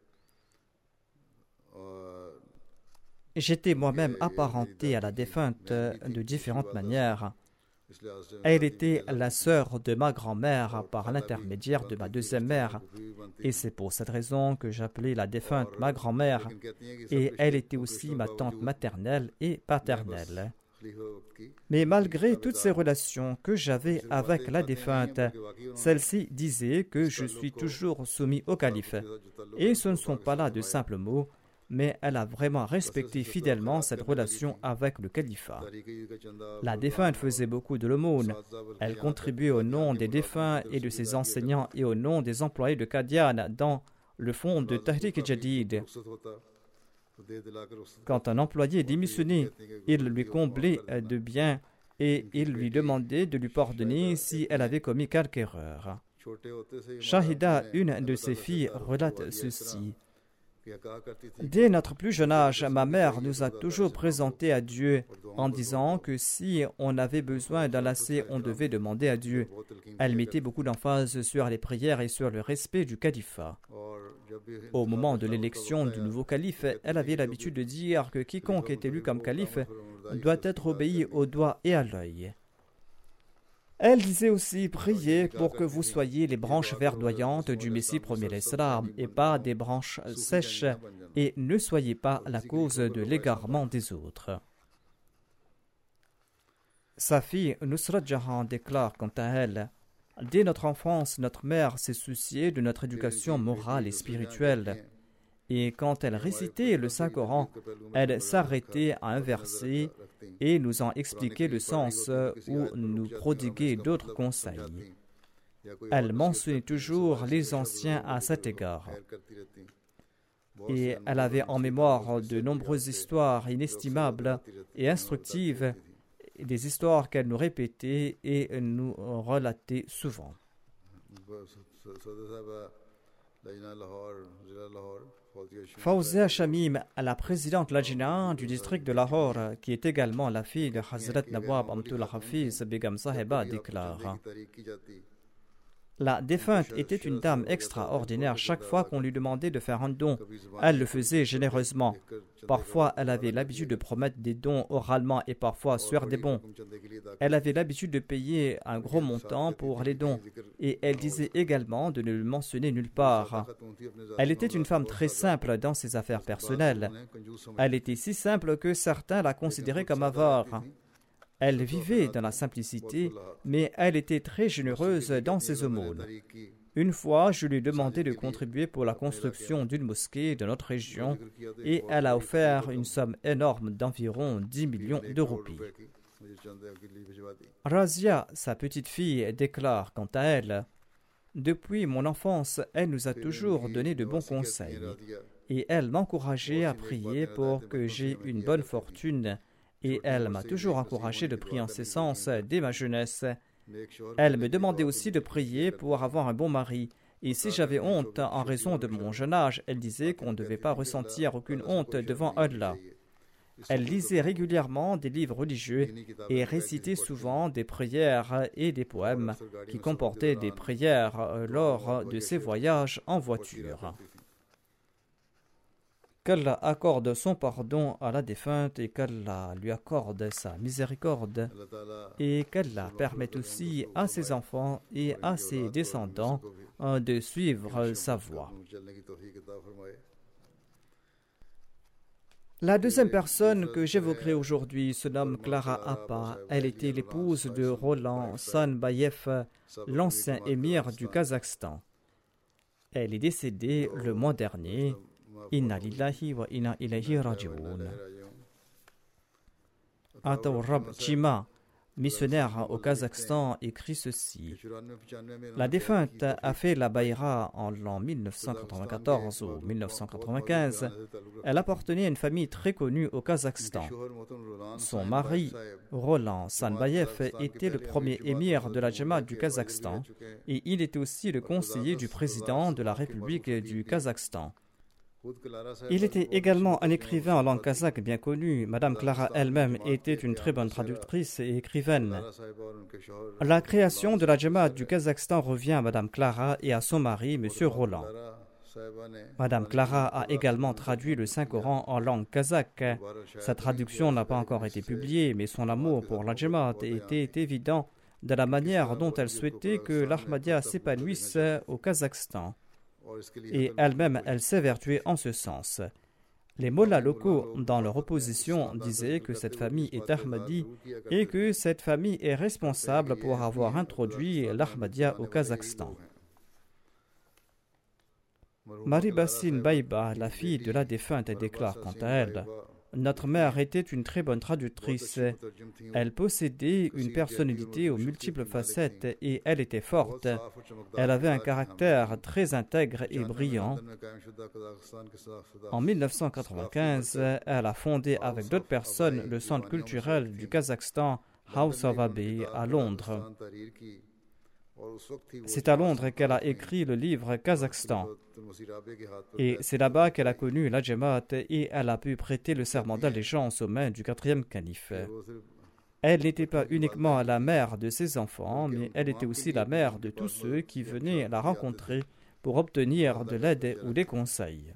J'étais moi-même apparenté à la défunte de différentes manières. Elle était la sœur de ma grand-mère par l'intermédiaire de ma deuxième mère, et c'est pour cette raison que j'appelais la défunte ma grand-mère, et elle était aussi ma tante maternelle et paternelle. Mais malgré toutes ces relations que j'avais avec la défunte, celle-ci disait que je suis toujours soumis au calife, et ce ne sont pas là de simples mots, mais elle a vraiment respecté fidèlement cette relation avec le califat. La défunte faisait beaucoup de l'aumône. Elle contribuait au nom des défunts et de ses enseignants et au nom des employés de Qadian dans le fonds de Tahrik Jadid. Quand un employé démissionnait, il lui comblait de biens et il lui demandait de lui pardonner si elle avait commis quelque erreur. Shahida, une de ses filles, relate ceci. Dès notre plus jeune âge, ma mère nous a toujours présenté à Dieu en disant que si on avait besoin d'un lacet, on devait demander à Dieu. Elle mettait beaucoup d'emphase sur les prières et sur le respect du califat. Au moment de l'élection du nouveau calife, elle avait l'habitude de dire que quiconque est élu comme calife doit être obéi au doigt et à l'œil. Elle disait aussi: priez pour que vous soyez les branches verdoyantes du Messie premier l'Islam et pas des branches sèches, et ne soyez pas la cause de l'égarement des autres. Sa fille Nusrat Jahan déclare quant à elle: dès notre enfance, notre mère s'est souciée de notre éducation morale et spirituelle. Et quand elle récitait le Saint-Coran, elle s'arrêtait à un verset et nous en expliquait le sens ou nous prodiguait d'autres conseils. Elle mentionnait toujours les anciens à cet égard. Et elle avait en mémoire de nombreuses histoires inestimables et instructives, des histoires qu'elle nous répétait et nous relatait souvent. Fawzia Shamim, la présidente Lajna du district de Lahore, qui est également la fille de Hazrat Nawab Amtul Hafiz Begum Sahiba, déclare: la défunte était une dame extraordinaire. Chaque fois qu'on lui demandait de faire un don, elle le faisait généreusement. Parfois, elle avait l'habitude de promettre des dons oralement et parfois sur des bons. Elle avait l'habitude de payer un gros montant pour les dons et elle disait également de ne le mentionner nulle part. Elle était une femme très simple dans ses affaires personnelles. Elle était si simple que certains la considéraient comme avare. Elle vivait dans la simplicité, mais elle était très généreuse dans ses aumônes. Une fois, je lui ai demandé de contribuer pour la construction d'une mosquée de notre région et elle a offert une somme énorme d'environ 10 millions de roupies. Razia, sa petite fille, déclare quant à elle: depuis mon enfance, elle nous a toujours donné de bons conseils et elle m'encourageait à prier pour que j'aie une bonne fortune. Et elle m'a toujours encouragé de prier en ce sens dès ma jeunesse. Elle me demandait aussi de prier pour avoir un bon mari. Et si j'avais honte en raison de mon jeune âge, elle disait qu'on ne devait pas ressentir aucune honte devant Allah. Elle lisait régulièrement des livres religieux et récitait souvent des prières et des poèmes qui comportaient des prières lors de ses voyages en voiture. Qu'Allah accorde son pardon à la défunte et qu'Allah lui accorde sa miséricorde et qu'Allah permette aussi à ses enfants et à ses descendants de suivre sa voie. La deuxième personne que j'évoquerai aujourd'hui se nomme Clara Appa. Elle était l'épouse de Roland Sanbayev, l'ancien émir du Kazakhstan. Elle est décédée le mois dernier. Inna lillahi wa inna ilayhi raji'un. Ataurab Chima, missionnaire au Kazakhstan, écrit ceci: la défunte a fait la Bayra en l'an 1994 ou 1995. Elle appartenait à une famille très connue au Kazakhstan. Son mari, Roland Sanbayev, était le premier émir de la Jamaat du Kazakhstan et il était aussi le conseiller du président de la République du Kazakhstan. Il était également un écrivain en langue kazakh bien connu. Madame Clara elle-même était une très bonne traductrice et écrivaine. La création de la Jamaat du Kazakhstan revient à Madame Clara et à son mari, Monsieur Roland. Madame Clara a également traduit le Saint-Coran en langue kazakh. Sa traduction n'a pas encore été publiée, mais son amour pour la Jamaat était évident de la manière dont elle souhaitait que l'Ahmadiyya s'épanouisse au Kazakhstan. Et elle-même, elle s'évertuait en ce sens. Les mollahs locaux, dans leur opposition, disaient que cette famille est Ahmadi et que cette famille est responsable pour avoir introduit l'Ahmadiyya au Kazakhstan. Marie Bassine Baïba, la fille de la défunte, déclare quant à elle: notre mère était une très bonne traductrice. Elle possédait une personnalité aux multiples facettes et elle était forte. Elle avait un caractère très intègre et brillant. En 1995, elle a fondé avec d'autres personnes le centre culturel du Kazakhstan, House of Abbey, à Londres. C'est à Londres qu'elle a écrit le livre Kazakhstan. Et c'est là-bas qu'elle a connu la Jamaat et elle a pu prêter le serment d'allégeance aux mains du 4e calife. Elle n'était pas uniquement la mère de ses enfants, mais elle était aussi la mère de tous ceux qui venaient la rencontrer pour obtenir de l'aide ou des conseils.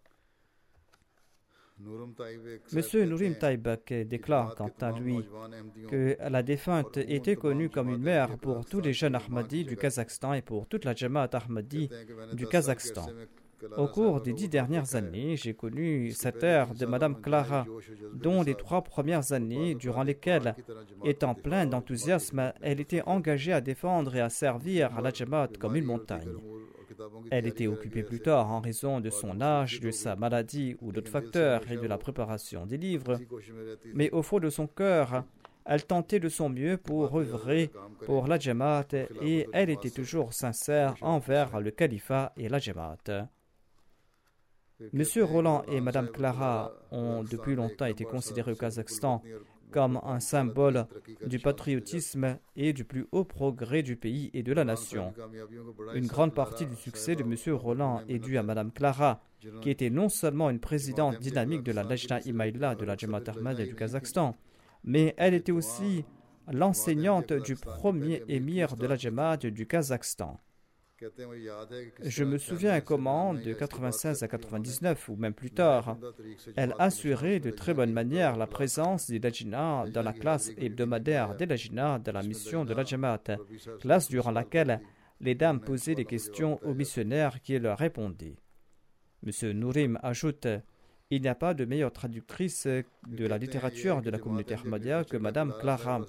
Monsieur Nourim Taibak déclare quant à lui que la défunte était connue comme une mère pour tous les jeunes Ahmadis du Kazakhstan et pour toute la Jamaat Ahmadi du Kazakhstan. Au cours des 10 dernières années, j'ai connu cette ère de Madame Clara, dont les 3 premières années, durant lesquelles, étant pleine d'enthousiasme, elle était engagée à défendre et à servir à la Jamaat comme une montagne. Elle était occupée plus tard en raison de son âge, de sa maladie ou d'autres facteurs et de la préparation des livres. Mais au fond de son cœur, elle tentait de son mieux pour œuvrer pour la Jamaat et elle était toujours sincère envers le califat et la Jamaat. Monsieur Roland et Madame Clara ont depuis longtemps été considérés au Kazakhstan comme un symbole du patriotisme et du plus haut progrès du pays et de la nation. Une grande partie du succès de Monsieur Roland est due à Madame Clara, qui était non seulement une présidente dynamique de la Lajna Imaïla de la Jamaat Ahmadiyya du Kazakhstan, mais elle était aussi l'enseignante du premier émir de la Jamaat du Kazakhstan. Je me souviens comment, de 96 à 99 ou même plus tard, elle assurait de très bonne manière la présence des Lajna dans la classe hebdomadaire des Lajna de la mission de la Jamaat, classe durant laquelle les dames posaient des questions aux missionnaires qui leur répondaient. M. Nourim ajoute: il n'y a pas de meilleure traductrice de la littérature de la communauté Ahmadiyya que Madame Clara.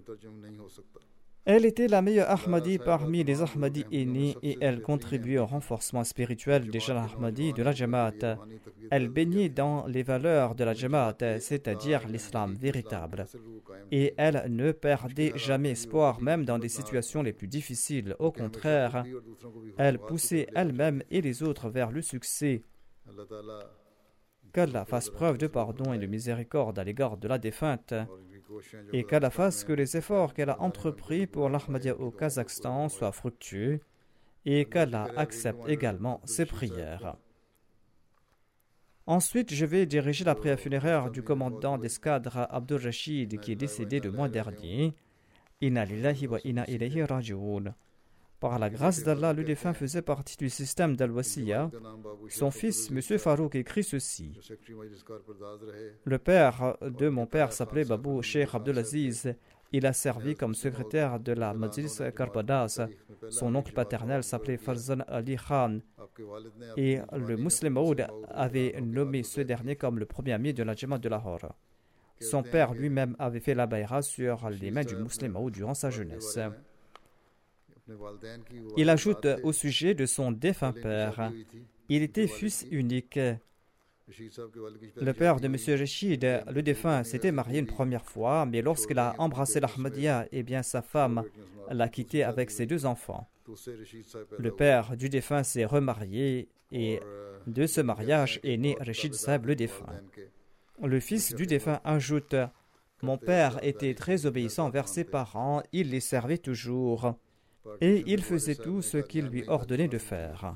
Elle était la meilleure Ahmadi parmi les Ahmadis aînés et elle contribuait au renforcement spirituel des jeunes Ahmadis de la Jamaat. Elle baignait dans les valeurs de la Jamaat, c'est-à-dire l'islam véritable. Et elle ne perdait jamais espoir, même dans des situations les plus difficiles. Au contraire, elle poussait elle-même et les autres vers le succès. Qu'Allah fasse preuve de pardon et de miséricorde à l'égard de la défunte et qu'Allah fasse que les efforts qu'elle a entrepris pour l'Ahmadiyya au Kazakhstan soient fructueux et qu'Allah accepte également ses prières. Ensuite, je vais diriger la prière funéraire du commandant d'escadre Abdul Rashid qui est décédé le mois dernier. Inna lillahi wa inna ilayhi raji'un. Par la grâce d'Allah, le défunt faisait partie du système d'Al-Wasiya. Son fils, M. Farouk, écrit ceci. Le père de mon père s'appelait Babou Sheikh Abdelaziz. Il a servi comme secrétaire de la Majlis Karbadas. Son oncle paternel s'appelait Farzan Ali Khan. Et le Muslim Maud avait nommé ce dernier comme le premier ami de la Jamaat de Lahore. Son père lui-même avait fait la bayra sur les mains du Muslim Maud durant sa jeunesse. Il ajoute au sujet de son défunt père, il était fils unique. Le père de M. Rachid, le défunt, s'était marié une première fois, mais lorsqu'il a embrassé l'Ahmadiyya, eh bien sa femme l'a quitté avec ses 2 enfants. Le père du défunt s'est remarié et de ce mariage est né Rachid Sahib le défunt. Le fils du défunt ajoute, mon père était très obéissant envers ses parents, il les servait toujours. Et il faisait tout ce qu'il lui ordonnait de faire.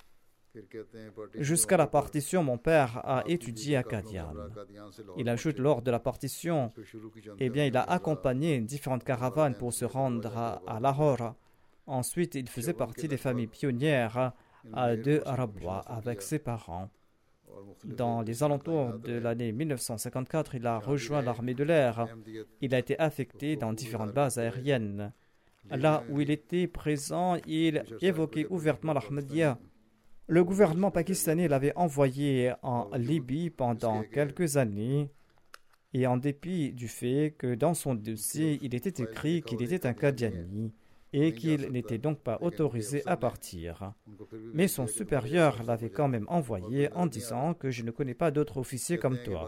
Jusqu'à la partition, mon père a étudié à Qadian. Il ajoute lors de la partition, eh bien, il a accompagné différentes caravanes pour se rendre à Lahore. Ensuite, il faisait partie des familles pionnières de Rabwa avec ses parents. Dans les alentours de l'année 1954, il a rejoint l'armée de l'air. Il a été affecté dans différentes bases aériennes. Là où il était présent, il évoquait ouvertement l'Ahmadiyya. Le gouvernement pakistanais l'avait envoyé en Libye pendant quelques années et en dépit du fait que dans son dossier, il était écrit qu'il était un Qadiani et qu'il n'était donc pas autorisé à partir. Mais son supérieur l'avait quand même envoyé en disant que je ne connais pas d'autres officiers comme toi.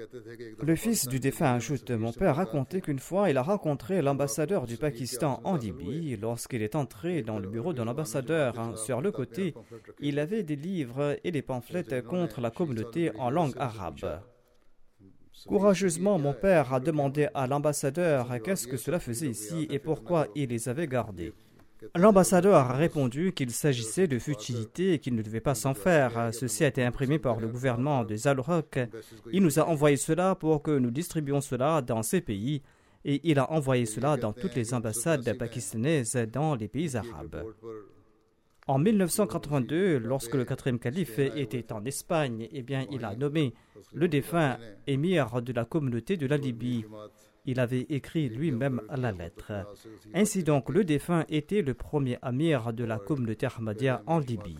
Le fils du défunt ajoute, mon père racontait qu'une fois il a rencontré l'ambassadeur du Pakistan en Libye. Lorsqu'il est entré dans le bureau de l'ambassadeur, sur le côté, il avait des livres et des pamphlets contre la communauté en langue arabe. Courageusement, mon père a demandé à l'ambassadeur qu'est-ce que cela faisait ici et pourquoi il les avait gardés. L'ambassadeur a répondu qu'il s'agissait de futilités et qu'il ne devait pas s'en faire. Ceci a été imprimé par le gouvernement de Zalrock. Il nous a envoyé cela pour que nous distribuions cela dans ces pays et il a envoyé cela dans toutes les ambassades pakistanaises dans les pays arabes. En 1982, lorsque le 4e calife était en Espagne, eh bien, il a nommé le défunt émir de la communauté de la Libye. Il avait écrit lui-même la lettre. Ainsi donc, le défunt était le premier amir de la communauté Ahmadiyya en Libye.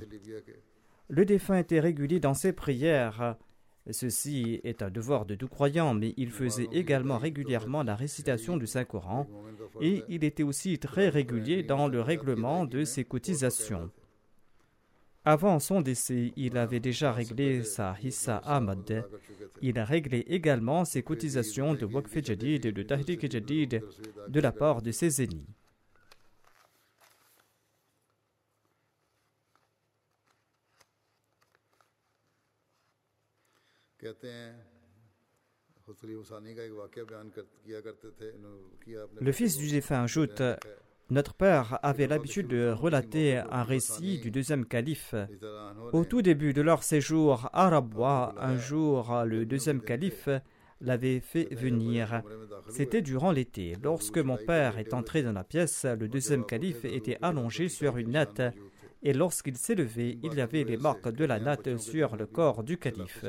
Le défunt était régulier dans ses prières. Ceci est un devoir de tout croyant, mais il faisait également régulièrement la récitation du Saint-Coran et il était aussi très régulier dans le règlement de ses cotisations. Avant son décès, il avait déjà réglé sa Hissa Ahmad. Il a réglé également ses cotisations de Waqf Jadid et de Tahrik Jadid de la part de ses ennemis. Le fils du défunt ajoute: notre père avait l'habitude de relater un récit du deuxième calife. Au tout début de leur séjour à Rabwa, un jour, le deuxième calife l'avait fait venir. C'était durant l'été. Lorsque mon père est entré dans la pièce, le deuxième calife était allongé sur une natte, et lorsqu'il s'est levé, il y avait les marques de la natte sur le corps du calife.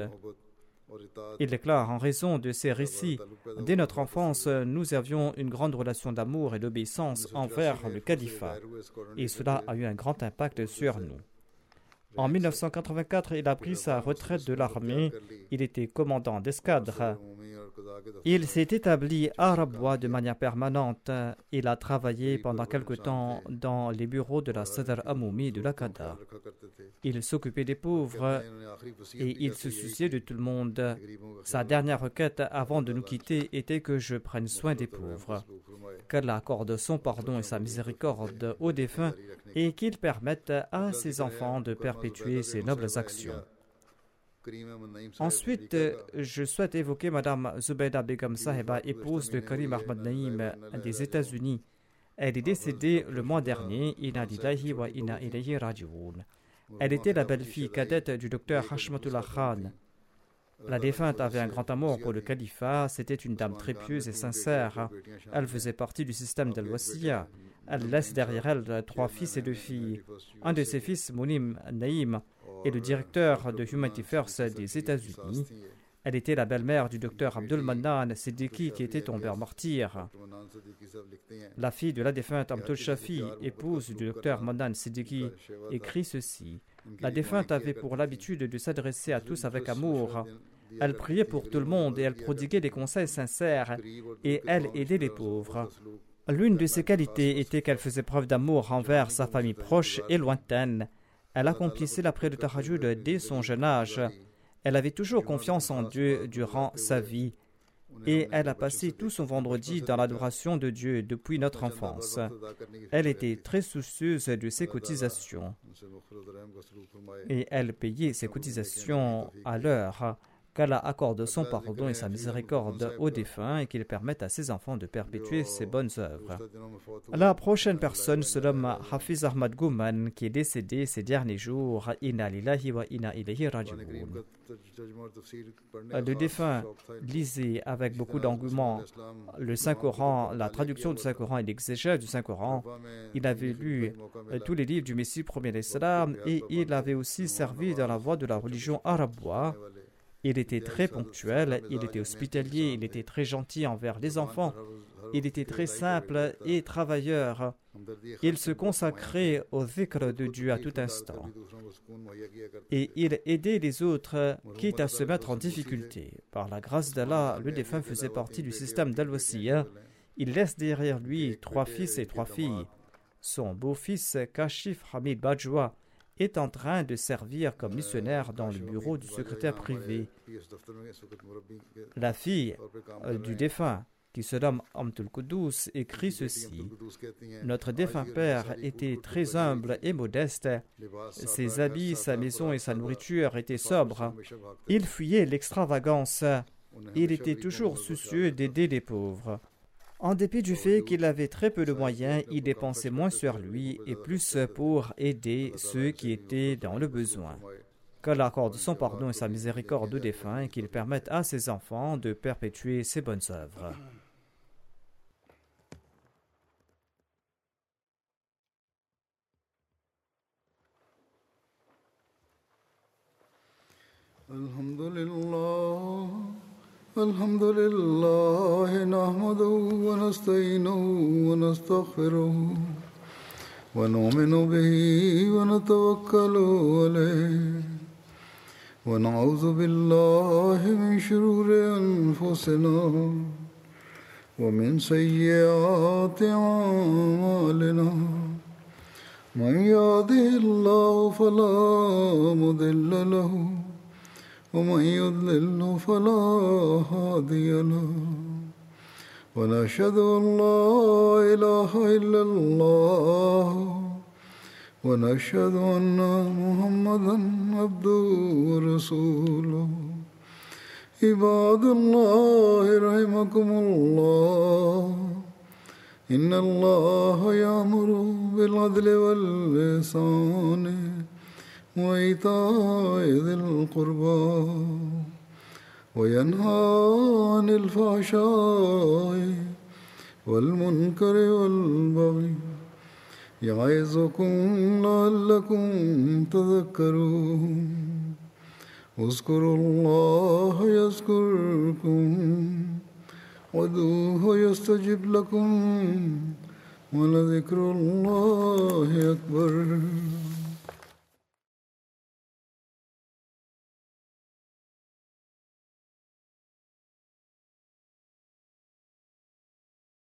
Il déclare: en raison de ces récits, dès notre enfance, nous avions une grande relation d'amour et d'obéissance envers le califat, et cela a eu un grand impact sur nous. En 1984, il a pris sa retraite de l'armée. Il était commandant d'escadre. Il s'est établi à Rabwa de manière permanente. Il a travaillé pendant quelque temps dans les bureaux de la Sadr Amoumi de l'Aqada. Il s'occupait des pauvres et il se souciait de tout le monde. Sa dernière requête avant de nous quitter était que je prenne soin des pauvres, qu'Allah accorde son pardon et sa miséricorde aux défunts et qu'il permette à ses enfants de perpétuer ces nobles actions. Ensuite, je souhaite évoquer Madame Zubayda Begum Sahiba, épouse de Karim Ahmad Naïm des États-Unis. Elle est décédée le mois dernier. Inna lillahi wa inna ilayhi raji'un. Elle était la belle-fille cadette du docteur Hashmatullah Khan. La défunte avait un grand amour pour le califat. C'était une dame très pieuse et sincère. Elle faisait partie du système d'Al-Wasiya. Elle laisse derrière elle 3 fils et 2 filles. Un de ses fils, Mounim Naïm, est le directeur de Humanity First des États-Unis. Elle était la belle-mère du docteur Abdul Mannan Siddiqui qui était tombé en martyr. La fille de la défunte Abdul Shafi, épouse du docteur Mannan Siddiqui, écrit ceci: la défunte avait pour l'habitude de s'adresser à tous avec amour. Elle priait pour tout le monde et elle prodiguait des conseils sincères et elle aidait les pauvres. L'une de ses qualités était qu'elle faisait preuve d'amour envers sa famille proche et lointaine. Elle accomplissait la prière de Tahajjud dès son jeune âge. Elle avait toujours confiance en Dieu durant sa vie et elle a passé tout son vendredi dans l'adoration de Dieu depuis notre enfance. Elle était très soucieuse de ses cotisations et elle payait ses cotisations à l'heure. Qu'Allah accorde son pardon et sa miséricorde aux défunts et qu'il permette à ses enfants de perpétuer ses bonnes œuvres. La prochaine personne se nomme Hafiz Ahmad Gouman, qui est décédé ces derniers jours. Inna lillahi wa inna ilayhi raji'un. Le défunt lisait avec beaucoup d'engouement le Saint-Coran, la traduction du Saint-Coran et l'exégèse du Saint-Coran. Il avait lu tous les livres du Messie premier d'Islam et il avait aussi servi dans la voie de la religion araboise. Il était très ponctuel, il était hospitalier, il était très gentil envers les enfants, il était très simple et travailleur. Il se consacrait au dhikr de Dieu à tout instant. Et il aidait les autres, quitte à se mettre en difficulté. Par la grâce d'Allah, le défunt faisait partie du système d'Al-Wasiya. Il laisse derrière lui 3 fils et 3 filles. Son beau-fils, Kashif Hamid Bajwa, est en train de servir comme missionnaire dans le bureau du secrétaire privé. La fille du défunt, qui se nomme Amtul Kudus, écrit ceci: notre défunt père était très humble et modeste. Ses habits, sa maison et sa nourriture étaient sobres. Il fuyait l'extravagance. Il était toujours soucieux d'aider les pauvres. En dépit du fait qu'il avait très peu de moyens, il dépensait moins sur lui et plus pour aider ceux qui étaient dans le besoin. Qu'Allah accorde son pardon et sa miséricorde aux défunts et qu'il permette à ses enfants de perpétuer ses bonnes œuvres.
Alhamdulillah. الحمد لله نحمده ونستعينه ونستغفره ونؤمن به ونتوكل عليه ونعوذ بالله من شرور أنفسنا ومن سيئات أعمالنا من يهده الله فلا مضل له ومن يضلل فلا هادي له ونشهد أن لا إله إلا الله ونشهد أن محمدا عبده ورسوله عباد الله رحمكم الله إن الله يأمر بالعدل والإحسان وإيتاء ذي القربى وينهى عن الفحشاء والمنكر والبغي يعظكم لعلكم تذكرون اذكروا الله يذكركم وادعوه يستجب لكم ولذكر الله أكبر